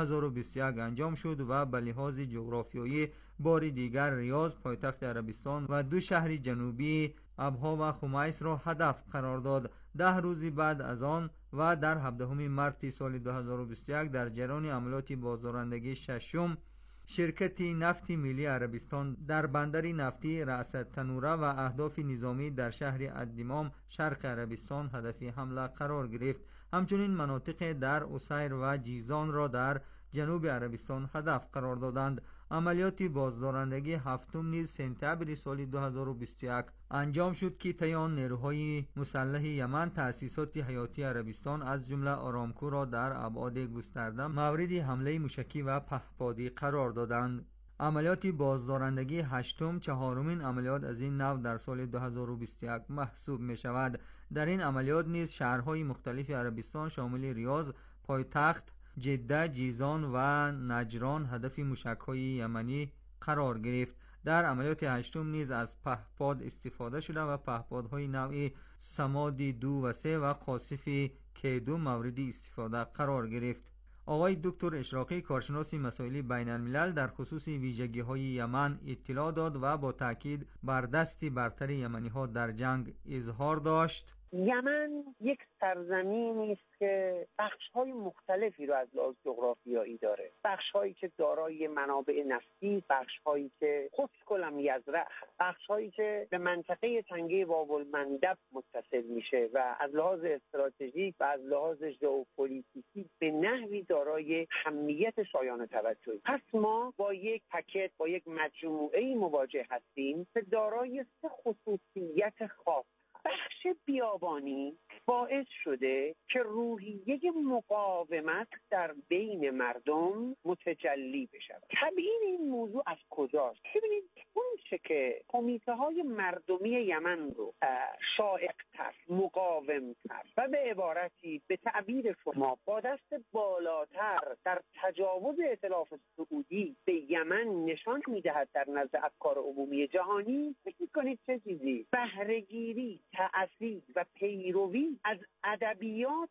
2021 انجام شد و به لحاظ جغرافیایی بار دیگر ریاض پایتخت عربستان و 2 شهر جنوبی ابها و خمیس را هدف قرار داد. 10 روز بعد از آن و در 17 مارس سال 2021 در جریان عملیات بازدارندگی ششم شرکت نفت ملی عربستان در بندر نفتی رأس تنوره و اهداف نظامی در شهر الدمام شرق عربستان هدف حمله قرار گرفت. همچنین مناطق در اسیر و جیزان را در جنوب عربستان هدف قرار دادند. عملیات بازدارندگی هفتم نیز سپتامبر سال 2021 انجام شد که طی آن نیروهای مسلح یمن تأسیسات حیاتی عربستان از جمله آرامکو را در ابعاد گسترده مورد حمله موشکی و پهپادی قرار دادند. عملیات بازدارندگی هشتم چهارمین عملیات از این نوع در سال 2021 محسوب می شود. در این عملیات نیز شهرهای مختلف عربستان شامل ریاض پایتخت، جده، جیزان و نجران هدف موشک‌های یمنی قرار گرفت. در عملیات هشتم نیز از پهپاد استفاده شده و پهپادهای نوع سماد 2 و 3 و قاصف K2 مورد استفاده قرار گرفت. آقای دکتر اشراقی کارشناس مسائل بین الملل در خصوص ویژگی‌های یمن اطلاع داد و با تاکید بر دست برتر یمنی‌ها در جنگ اظهار داشت. یمن یک سرزمینی است که بخش‌های مختلفی رو از لحاظ جغرافیایی داره. بخش‌هایی که دارای منابع نفتی، بخش‌هایی که خشک المیزرع، بخش‌هایی که به منطقه تنگه باب‌المندب متصل میشه و از لحاظ استراتژیک و از لحاظ ژئوپلیتیکی به نحوی دارای اهمیت شایان توجهی. پس ما با یک پکت، با یک مجموعه‌ای مواجه هستیم که دارای 3 خصوصیت خاص. بخش بیابانی باعث شده که روحیه مقاومت در بین مردم متجلی بشه. تبیین این موضوع از کجاست؟ ببینید اون چه که کمیته های مردمی یمن رو شائع‌تر، مقاومتر و به عبارتی به تعبیر شما با دست بالاتر در تجاوز ائتلاف سعودی به یمن نشان میدهد در نزد افکار عمومی جهانی، فکر می‌کنید چه چیزی؟ بهره‌گیری، تأثیر و پیروی از ادبیات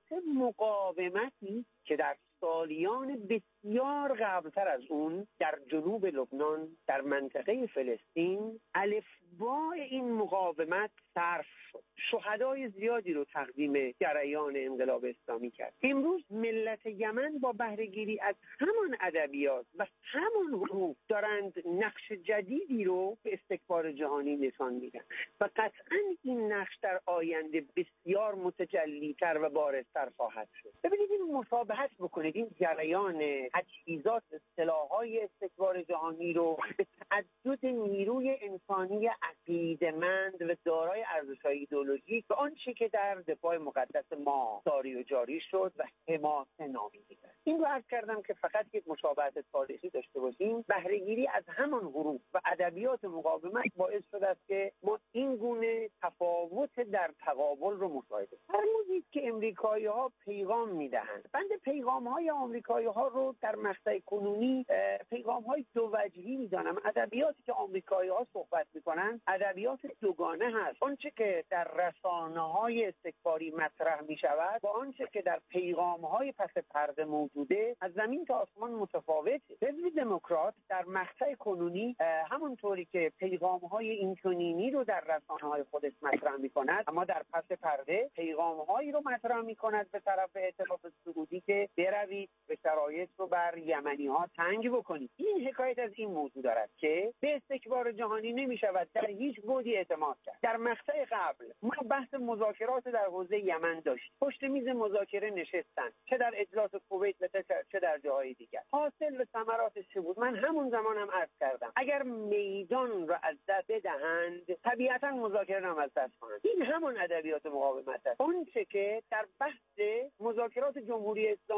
مقاومتی که در سالیان بسیار قبلتر از اون در جنوب لبنان، در منطقه فلسطین الفبای این مقاومت صرف شد. شهدای زیادی رو تقدیم جریان انقلاب اسلامی کرد. امروز ملت یمن با بهره‌گیری از همان ادبیات و همان حروف دارند نقش جدیدی رو به استکبار جهانی نشان میدن و قطعا این نقش در آینده بسیار متجلی‌تر و بارزتر خواهد شد. ببینید این مشابهت بکنید، این جریان تجهیزات سلاح‌های استکبار جهانی رو به تعدد نیروی انسانی عقیده‌مند و دارای ارزش‌های ایدئولوژیک و آنچه که در دفاع مقدس ما ساری و جاری شد و حماسه نامیده. این رو عرض کردم که فقط یک مشابهت تاریخی داشته باشیم. بهره‌گیری از همان حروف و ادبیات مقاومت باعث شده است که ما این گونه تفاوت در تقابل رو مشاهده کنیم. فرمودید که امریکایی‌ها پیغام میدهند. بند پیغام‌های آمریکایی‌ها رو در مقطع کنونی پیغام‌های دو وجهی می‌دانم. ادبیاتی که آمریکایی‌ها صحبت می‌کنند ادبیات دوگانه هست. آنچه که در رسانه‌های استکباری مطرح می‌شود با آنچه که در پیغام‌های پس پرده موجوده از زمین تا آسمان متفاوته. حزب دموکرات در مقطع کنونی همونطوری که پیغام‌های اینچنینی رو در رسانه‌های خودش مطرح می‌کند، اما در پس پرده پیغام‌هایی رو مطرح می‌کند به طرف ائتلاف سعودی که بروید به شرایط رو بر یمنی‌ها تنگ بکنید. این حکایت از این موضوع دارد که به استکبار جهانی نمی‌شود در هیچ بودی اعتماد کرد. در مقطع قبل ما بحث مذاکرات در حوزه یمن داشتیم. پشت میز مذاکره نشستن، چه در اجلاس کویت و چه در جاهای دیگر. حاصل و ثمراتش چه بود؟ من همون زمان هم عرض کردم اگر میدان را از دست بدهند طبیعتا مذاکره هم از دست خواهند. این همون ادبیات مقاومت است. اون چه که در بحث مذاکرات جمهوری اسلامی هم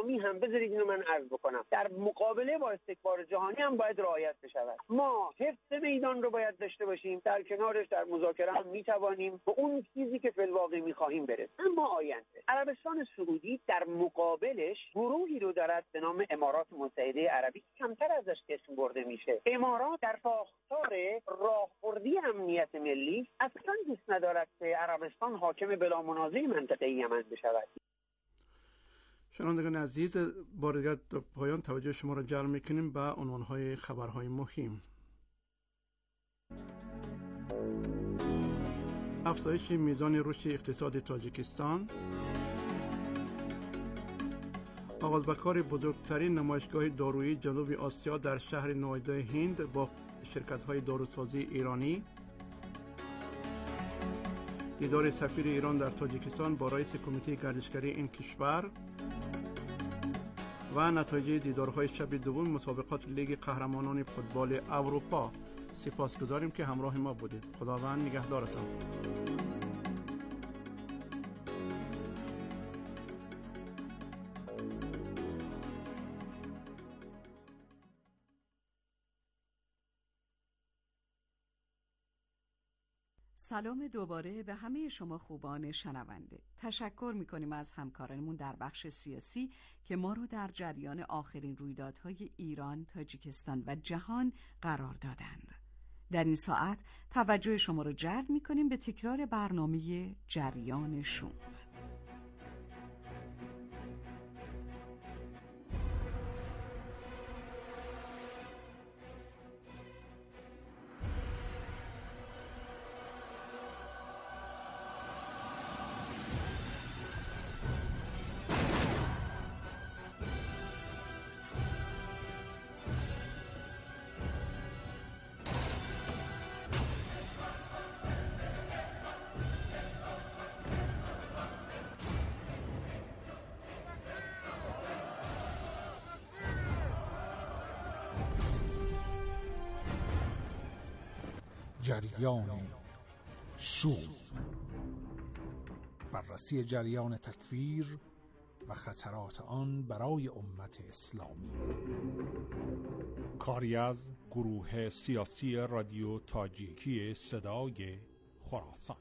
بذارید اینو من عرض بکنم، در مقابله با استکبار جهانی هم باید رعایت بشود. ما حفظ میدان رو باید داشته باشیم، در کنارش در مذاکره هم میتوانیم به اون چیزی که فی الواقع میخواهیم برسیم. اما آینده عربستان سعودی در مقابلش گروهی رو دارد به نام امارات متحده عربی، کمتر ازش اسم برده میشه. امارات در ساختار راهبردی امنیت ملی اصلا دوست ندارد که عربستان حاکم بلا منازع منطقه یمن بشود. شنوندگان عزیز، بار دیگر پایان توجه شما را جلب میکنیم به عنوانهای خبرهای مهم. افزایش میزان رشد اقتصاد تاجیکستان، آغاز به کار بزرگترین نمایشگاه دارویی جنوب آسیا در شهر نویدا هند با شرکت‌های داروسازی ایرانی، دیدار سفیر ایران در تاجیکستان با رئیس کمیته گردشگری این کشور و نتایج دیدارهای شب دوم مسابقات لیگ قهرمانان فوتبال اروپا. سپاسگزاریم که همراه ما بودید. خداوند نگهدارتان. سلام دوباره به همه شما خوبان شنونده. تشکر میکنیم از همکارانمون در بخش سیاسی که ما رو در جریان آخرین رویدادهای ایران، تاجیکستان و جهان قرار دادند. در این ساعت توجه شما رو جلب میکنیم به تکرار برنامه جریان شوم. جریان شور، بررسی جریان تکفیر و خطرات آن برای امت اسلامی. کاری از گروه سیاسی رادیو تاجیکی صدای خراسان.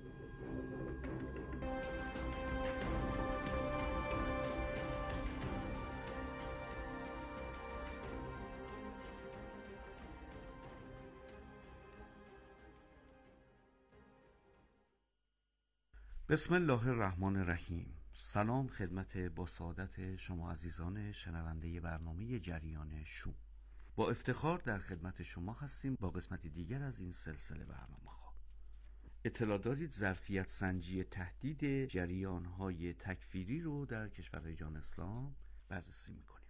بسم الله الرحمن الرحیم. سلام خدمت با سعادت شما عزیزان شنونده برنامه جریان شوم. با افتخار در خدمت شما هستیم با قسمتی دیگر از این سلسله برنامه‌ها. اطلاع دارید ظرفیت سنجی تهدید جریان‌های تکفیری رو در کشورهای جهان اسلام بررسی می‌کنیم.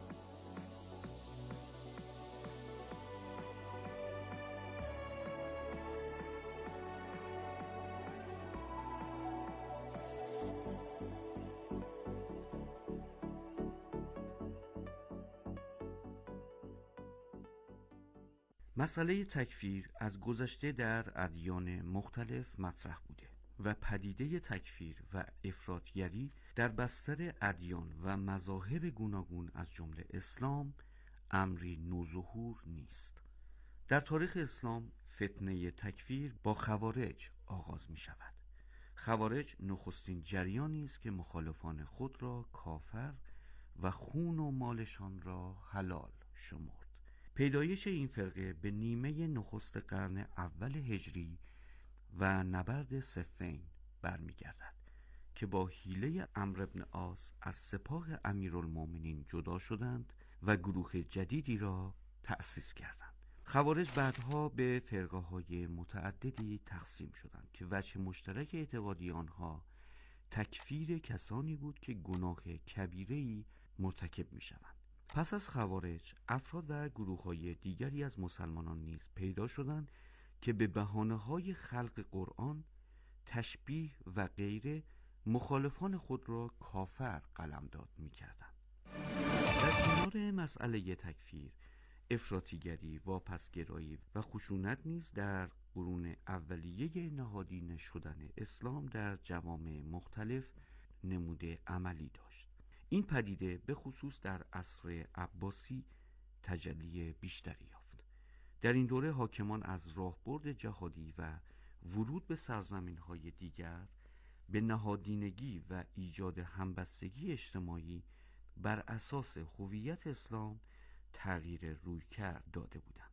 مسئله تکفیر از گذشته در ادیان مختلف مطرح بوده و پدیده تکفیر و افراطگری در بستر ادیان و مذاهب گوناگون از جمله اسلام امری نوظهور نیست. در تاریخ اسلام فتنه تکفیر با خوارج آغاز می شود. خوارج نخستین جریانی است که مخالفان خود را کافر و خون و مالشان را حلال شمرد. پیدایش این فرقه به نیمه نخست قرن اول هجری و نبرد صفین برمیگردد که با حیله عمرو بن عاص از سپاه امیرالمومنین جدا شدند و گروه جدیدی را تأسیس کردند. خوارج بعدها به فرقه‌های متعددی تقسیم شدند که وجه مشترک اعتقادی آنها تکفیر کسانی بود که گناه کبیره‌ای مرتکب می‌شوند. پس از خوارج افراد و گروه‌های دیگری از مسلمانان نیز پیدا شدند که به بهانه‌های خلق قرآن، تشبیه و غیره مخالفان خود را کافر قلمداد می‌کردند. در کنار مسئله تکفیر، افراطیگری، واپسگرایی و خشونت نیز در قرون اولیه نهادینه شدن اسلام در جوامع مختلف نمود عملی داشت. این پدیده به خصوص در عصر عباسی تجلی بیشتری یافت. در این دوره حاکمان از راهبرد جهادی و ورود به سرزمین‌های دیگر به نهادینگی و ایجاد همبستگی اجتماعی بر اساس هویت اسلام تغییر رویکرد داده بودند.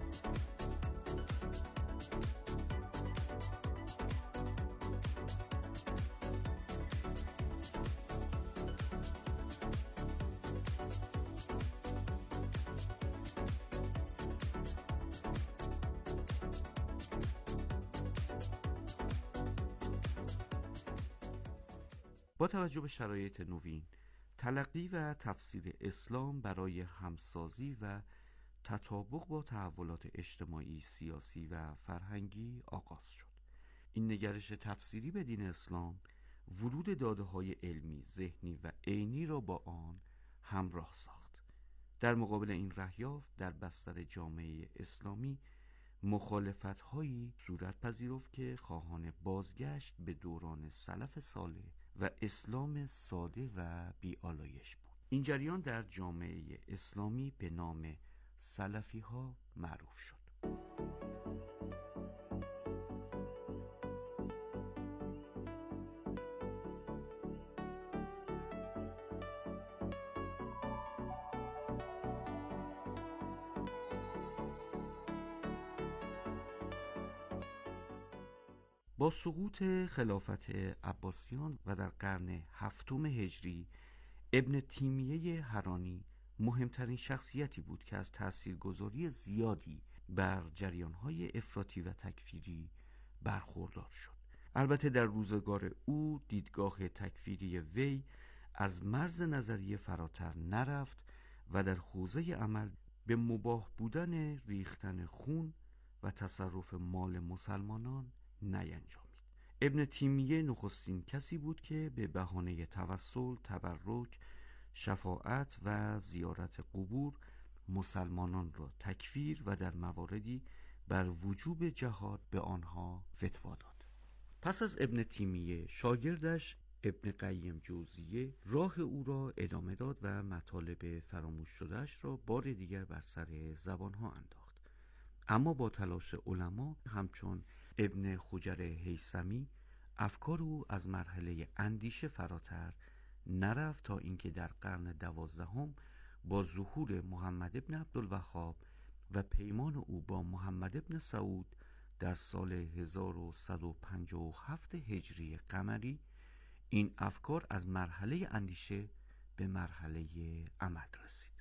با توجه به شرایط نوین، تلقی و تفسیر اسلام برای همسازی و تطابق با تحولات اجتماعی، سیاسی و فرهنگی آغاز شد. این نگرش تفسیری به دین اسلام ورود داده‌های علمی، ذهنی و عینی را با آن همراه ساخت. در مقابل این رهیافت در بستر جامعه اسلامی مخالفت‌هایی صورت پذیرفت که خواهان بازگشت به دوران سلف صالح و اسلام ساده و بی‌آلایش بود. این جریان در جامعه اسلامی به نام سلفی ها معروف شد. با سقوط خلافت عباسیان و در قرن هفتم هجری، ابن تیمیه حرانی مهمترین شخصیتی بود که از تاثیرگذاری زیادی بر جریان‌های افراطی و تکفیری برخوردار شد. البته در روزگار او دیدگاه تکفیری وی از مرز نظریه فراتر نرفت و در حوزه عمل به مباح بودن ریختن خون و تصرف مال مسلمانان نینجامید. ابن تیمیه نخستین کسی بود که به بهانه توسل، تبرک، شفاعت و زیارت قبور مسلمانان را تکفیر و در مواردی بر وجوب جهاد به آنها فتوا داد. پس از ابن تیمیه شاگردش ابن قیم جوزیه راه او را ادامه داد و مطالب فراموش شدهش را بار دیگر بر سر زبانها انداخت. اما با تلاش علما همچون ابن خجر هیثمی افکار او از مرحله اندیشه فراتر نرفت تا اینکه در قرن 12 با ظهور محمد ابن عبدالوهاب و پیمان او با محمد ابن سعود در سال 1157 هجری قمری این افکار از مرحله اندیشه به مرحله عمل رسید.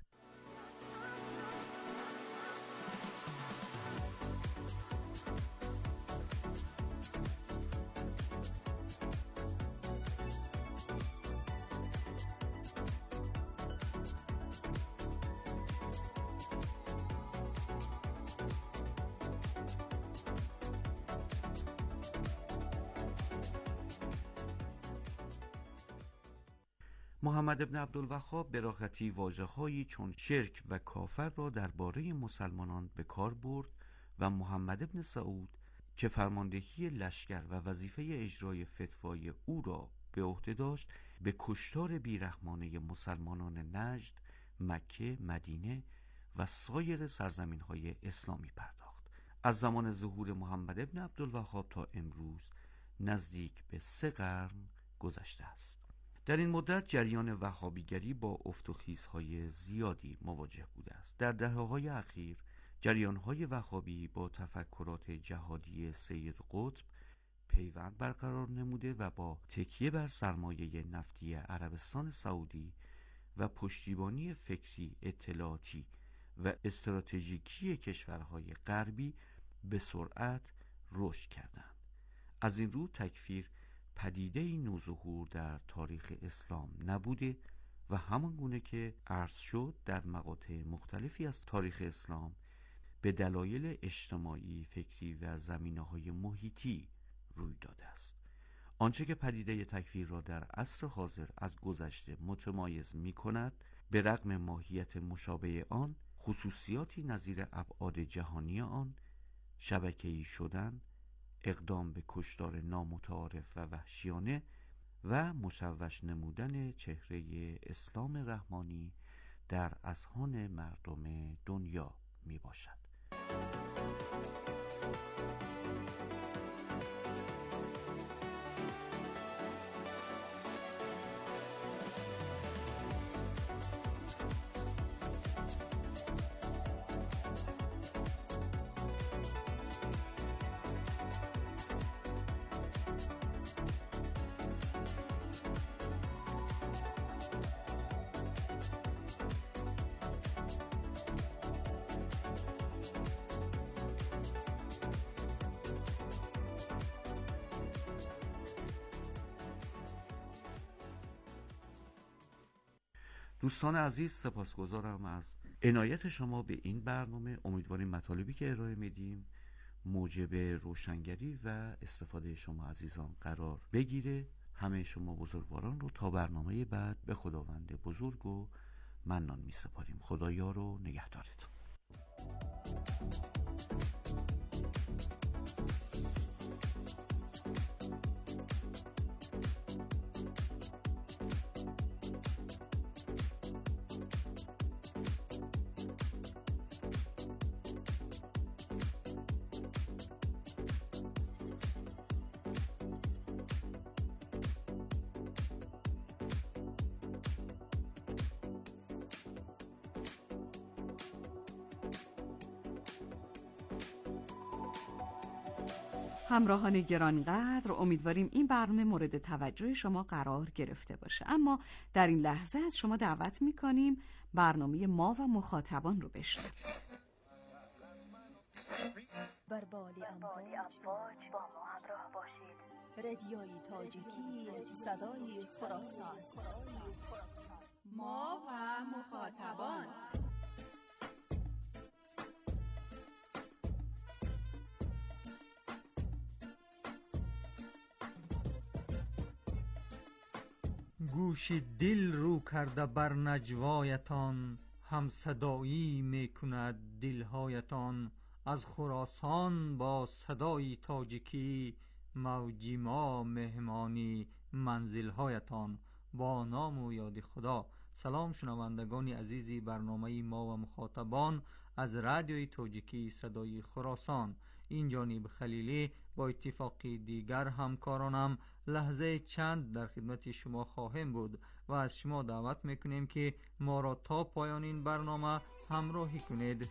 محمد ابن عبدالوهاب به راحتی واژه‌هایی چون شرک و کافر را درباره مسلمانان به کار برد و محمد ابن سعود که فرماندهی لشکر و وظیفه اجرای فتوای او را به عهده داشت به کشتار بیرحمانه مسلمانان نجد، مکه، مدینه و سایر سرزمین‌های اسلامی پرداخت. از زمان ظهور محمد ابن عبدالوهاب تا امروز نزدیک به 3 قرن گذشته است. در این مدت جریان وهابیگری با افت و خیزهای زیادی مواجه بوده است. در دهه‌های اخیر جریان‌های وهابی با تفکرات جهادی سید قطب پیوند برقرار نموده و با تکیه بر سرمایه نفتی عربستان سعودی و پشتیبانی فکری، اطلاعاتی و استراتژیکی کشورهای غربی به سرعت رشد کردند. از این رو تکفیر پدیده‌ای نوظهور در تاریخ اسلام نبوده و همان گونه که عرض شد در مقاطع مختلفی از تاریخ اسلام به دلایل اجتماعی، فکری و زمینه‌های محیطی روی داده است. آنچه که پدیده تکفیر را در عصر حاضر از گذشته متمایز می‌کند، به رغم ماهیت مشابه آن، خصوصیاتی نظیر ابعاد جهانی آن، شبکه‌ای شدن، اقدام به کشتار نامتعارف و وحشیانه و مشوش نمودن چهره اسلام رحمانی در اذهان مردم دنیا می باشد. دوستان عزیز، سپاسگزارم از عنایت شما به این برنامه. امیدواریم مطالبی که ارائه میدیم موجب روشنگری و استفاده شما عزیزان قرار بگیره. همه شما بزرگواران رو تا برنامه بعد به خداوند بزرگ و منان می سپاریم. خدا یار و نگهدارتون. همراهان گرانقدر، امیدواریم این برنامه مورد توجه شما قرار گرفته باشه. اما در این لحظه از شما دعوت میکنیم برنامه ما و مخاطبان رو بشنوید. بر بال امواج با ما همراه باشید. رادیوی تاجیکی، صدای خراسان. ما و مخاطبان. گوش دل رو کرده بر نجوایتان، هم صدایی میکند دلهایتان. از خراسان با صدای تاجیکی، موجی ما مهمانی منزلهایتان. با نام و یاد خدا. سلام شنوندگان عزیزی برنامه ما و مخاطبان از رادیوی تاجیکی صدای خراسان. این جانب خلیلی با اتفاقی دیگر همکارانم لحظه چند در خدمت شما خواهیم بود و از شما دعوت میکنیم که ما را تا پایان این برنامه همراهی کنید.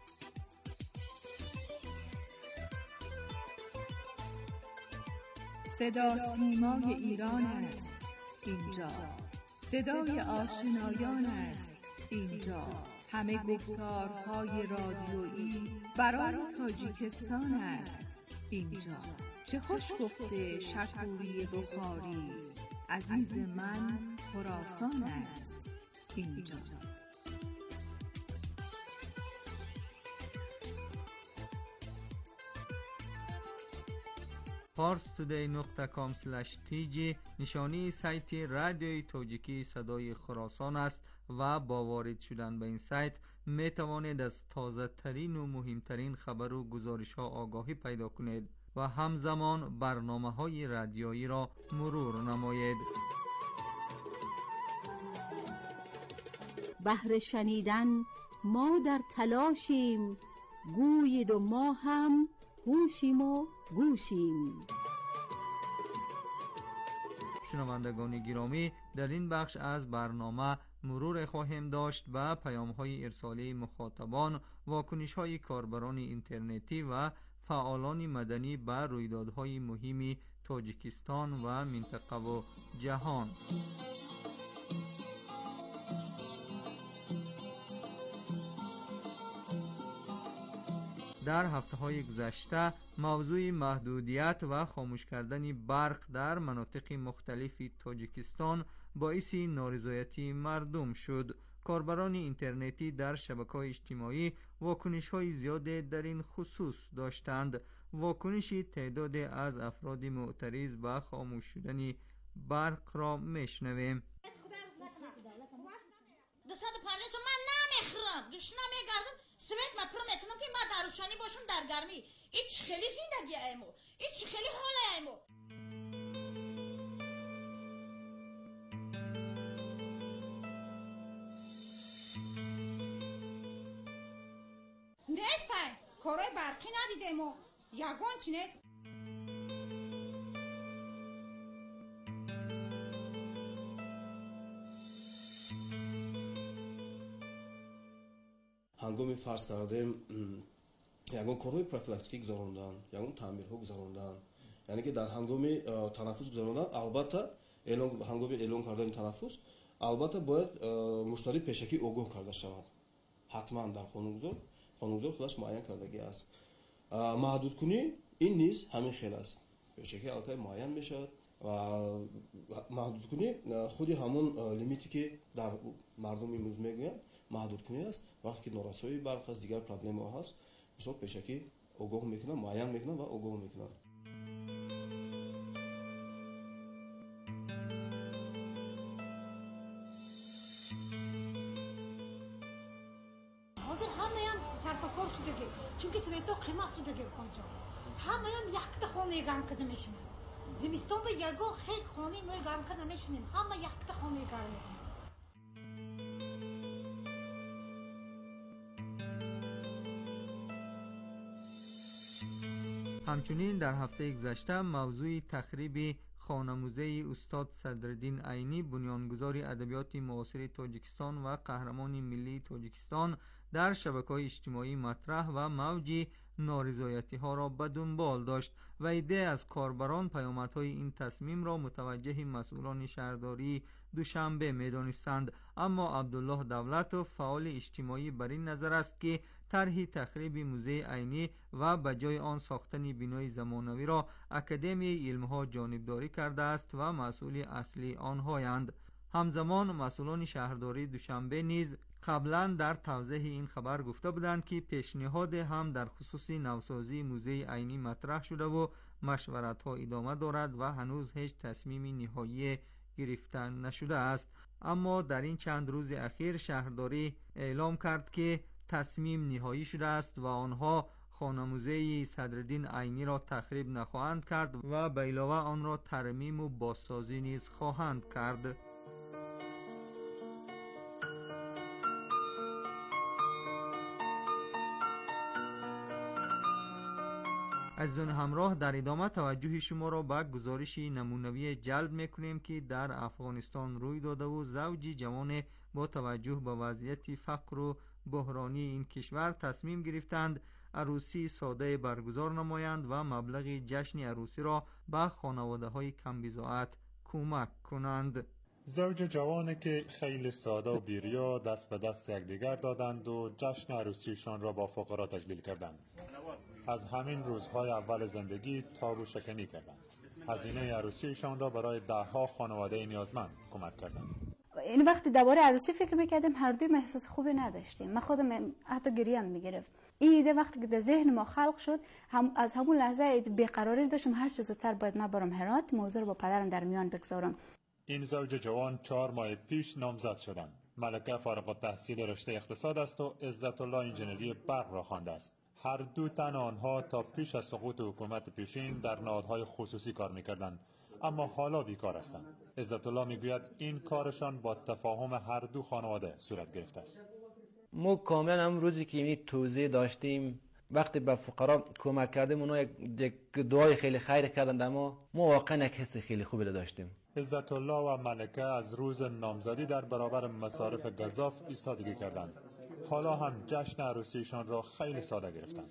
صدا سیمای ایران است اینجا، صدای آشنایان است اینجا. همه گفتارهای رادیویی برای تاجیکستان است اینجا. چه خوش گفته شکوری بخاری، عزیز من خراسان است اینجا. parstoday.com/tg نشانی سایت رادیوی تاجیکی صدای خراسان است و با وارد شدن به این سایت می توانید از تازه ترین و مهمترین خبر و گزارش ها آگاهی پیدا کنید و همزمان برنامه های رادیویی را مرور نمایید. بهر شنیدن ما در تلاشیم، گویید و ما هم گوشیم و گوشیم. شنوندگان گرامی، در این بخش از برنامه مرور خواهیم داشت به پیام‌های ارسالی مخاطبان، واکنش‌های کاربران اینترنتی و فعالان مدنی به رویدادهای مهم تاجیکستان و منطقه و جهان. در هفته‌های گذشته موضوع محدودیت و خاموش کردن برق در مناطق مختلف تاجیکستان باعث نارضایتی مردم شد. کاربران اینترنتی در شبکه‌های اجتماعی واکنش‌های زیاد در این خصوص داشتند. واکنش تعداد از افراد معترض به خاموش شدن برق را میشنویم. 250 من نمیخورم، دوش نمیگردم، سویت مپرو میکنم که من در روشنی باشم در گرمی. ایچ خیلی زندگی ایمو، ایچ خیلی حال ایمو. برقی ندیدیم و یگان چی نیست. ҳангоми фарз кардем ягон корҳои профилактикӣ гузарондан, ягон таъмирҳо гузарондан, яъне ки дар ҳангоми танаффус гузарондан, албатта ҳангоми эълон кардани танаффус албатта бояд муштарӣ пешакӣ огоҳ карда шавад. ҳатман дар қонунгузор худаш муайян кардагӣ аст. маҳдудкунӣ ин низ ҳамин хел аст. пешакӣ аллакай муайян мешавад ва маҳдудкунӣ худи ҳамон лимите ки дар мардум имрӯз мегӯянд маҳдудкунӣ аст. вақте ки норасоии барқ аст, дигар проблемаҳо ҳаст, мисол пешакӣ огоҳ мекунанд, муайян мекунанд ва огоҳ мекунанд. ҳозир ҳамаям сарфакор шудагӣ, чунки свето қимат шудагӣ онҷо. ҳамаям якта хонаи гарм карда мешинанд. зимистон ба ягон хел хонаи мо гарм карда мешинем. ҳама якта хонаи гарм мекунанд. همچنین در هفته گذشته موضوع تخریب خانه‌موزه استاد صدرالدین عینی بنیانگذار ادبیات معاصر تاجیکستان و قهرمان ملی تاجیکستان در شبکه‌های اجتماعی مطرح و موج نارضایتی‌ها را به دنبال داشت و عده از کاربران پیامدهای این تصمیم را متوجه مسئولان شهرداری دوشنبه می‌دانستند. اما عبدالله دولت فعال اجتماعی بر این نظر است که طرح تخریب موزه عینی و به جای آن ساختن بنای زمانوی را اکادمی علم‌ها جانبداری کرده است و مسئول اصلی آنهایند. همزمان مسئولان شهرداری دوشنبه نیز قبلا در توضیح این خبر گفته بودند که پیشنهاد هم در خصوص نوسازی موزه عینی مطرح شده و مشورت‌ها ادامه دارد و هنوز هیچ تصمیم نهایی گرفته نشده است. اما در این چند روز اخیر شهرداری اعلام کرد که تصمیم نهایی شده است و آنها خانه‌موزه صدرالدین عینی را تخریب نخواهند کرد و به علاوه آن را ترمیم و بازسازی نیز خواهند کرد. عزیزان همراه، در ادامه توجه شما را به گزارش نمونوی جلب میکنیم که در افغانستان روی داده و زوج جوان با توجه به وضعیت فقر و بحرانی این کشور تصمیم گرفتند عروسی ساده برگزار نمایند و مبلغ جشن عروسی را به خانواده های کم بضاعت کمک کنند. زوج جوانی که خیلی ساده و بیریا دست به دست یکدیگر دادند و جشن عروسیشان را با فقرا تجلیل کردند. از همین روزهای اول زندگی تابو شکنی کردند. هزینه عروسیشان را برای دهها خانواده نیازمند کمک کردند. این وقتی درباره عروسی فکر میکردیم هر دوی احساس خوبی نداشتیم. من خودم حتی گریم میگرفت. این ایده وقتی که در ذهن ما خلق شد، از همون لحظه بیقراری داشتم هر چه زودتر باید من برم هرات موضوع رو با پدرم در میان بگذارم. این زوج جوان 4 ماه پیش نامزد شدند. ملکه فارغ التحصیل رشته اقتصاد است و عزت الله انجینری برق را خوانده است. هر دو تن آنها تا پیش از سقوط حکومت پیشین در نهادهای خصوصی کار میکردند، اما حالا بیکار هستند. عزت الله میگوید این کارشان با تفاهم هر دو خانواده صورت گرفته است. ما کاملا هم روزی که این توزیع داشتیم وقتی به فقرا کمک کردیم اونا یک دعای خیلی خیر کردند، اما ما واقعا یک حس خیلی خوبی داشتیم. عزت الله و ملکه از روز نامزدی در برابر مصارف گزاف ایستادگی کردند. حالا هم جشن عروسیشان را خیلی ساده گرفتند.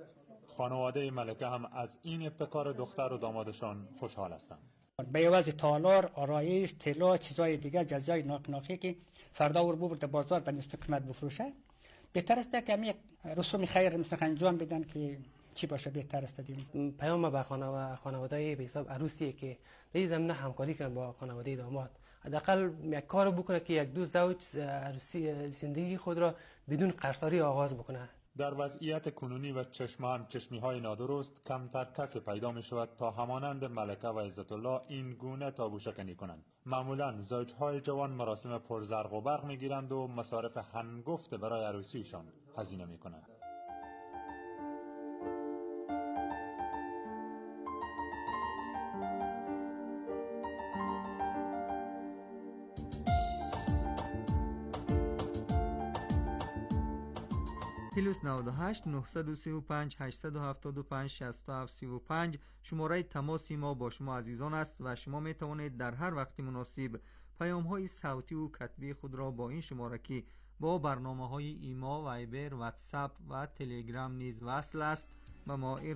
خانواده ملکه هم از این ابتکار دختر و دامادشان خوشحال هستند. به عوض تالار، آرایش، طلا، چیزای دیگه جزای ناقناقی که فردا ور ببرد بازار به نصف قیمت بفروشه، بهتر است که یک رسوم خیر مثل انجام بدن که چی باشه بهتر است. دیدیم پیام به خانواده به حساب عروسی که در این زمینه همکاری کنن با خانواده داماد، حداقل یک کار بکنه که یک دو زوج عروسی زندگی خود را بدون قرصاری آغاز بکنه. در وضعیت کنونی و چشمی های نادرست کمتر کسی پیدا می شود تا همانند ملکه و عزت الله این گونه تابو شکنی کنند. معمولا زوجهای جوان مراسم پرزرق و برق می گیرند و مصارف هنگفت برای عروسیشان هزینه می کنند. +98 935 875 6735 شماره تماس ما با شما عزیزان است و شما می توانید در هر وقت مناسب پیام های صوتی و کتبی خود را با این شماره که با برنامه های ایما، وایبر، واتساپ و تلگرام نیز وصل است و ما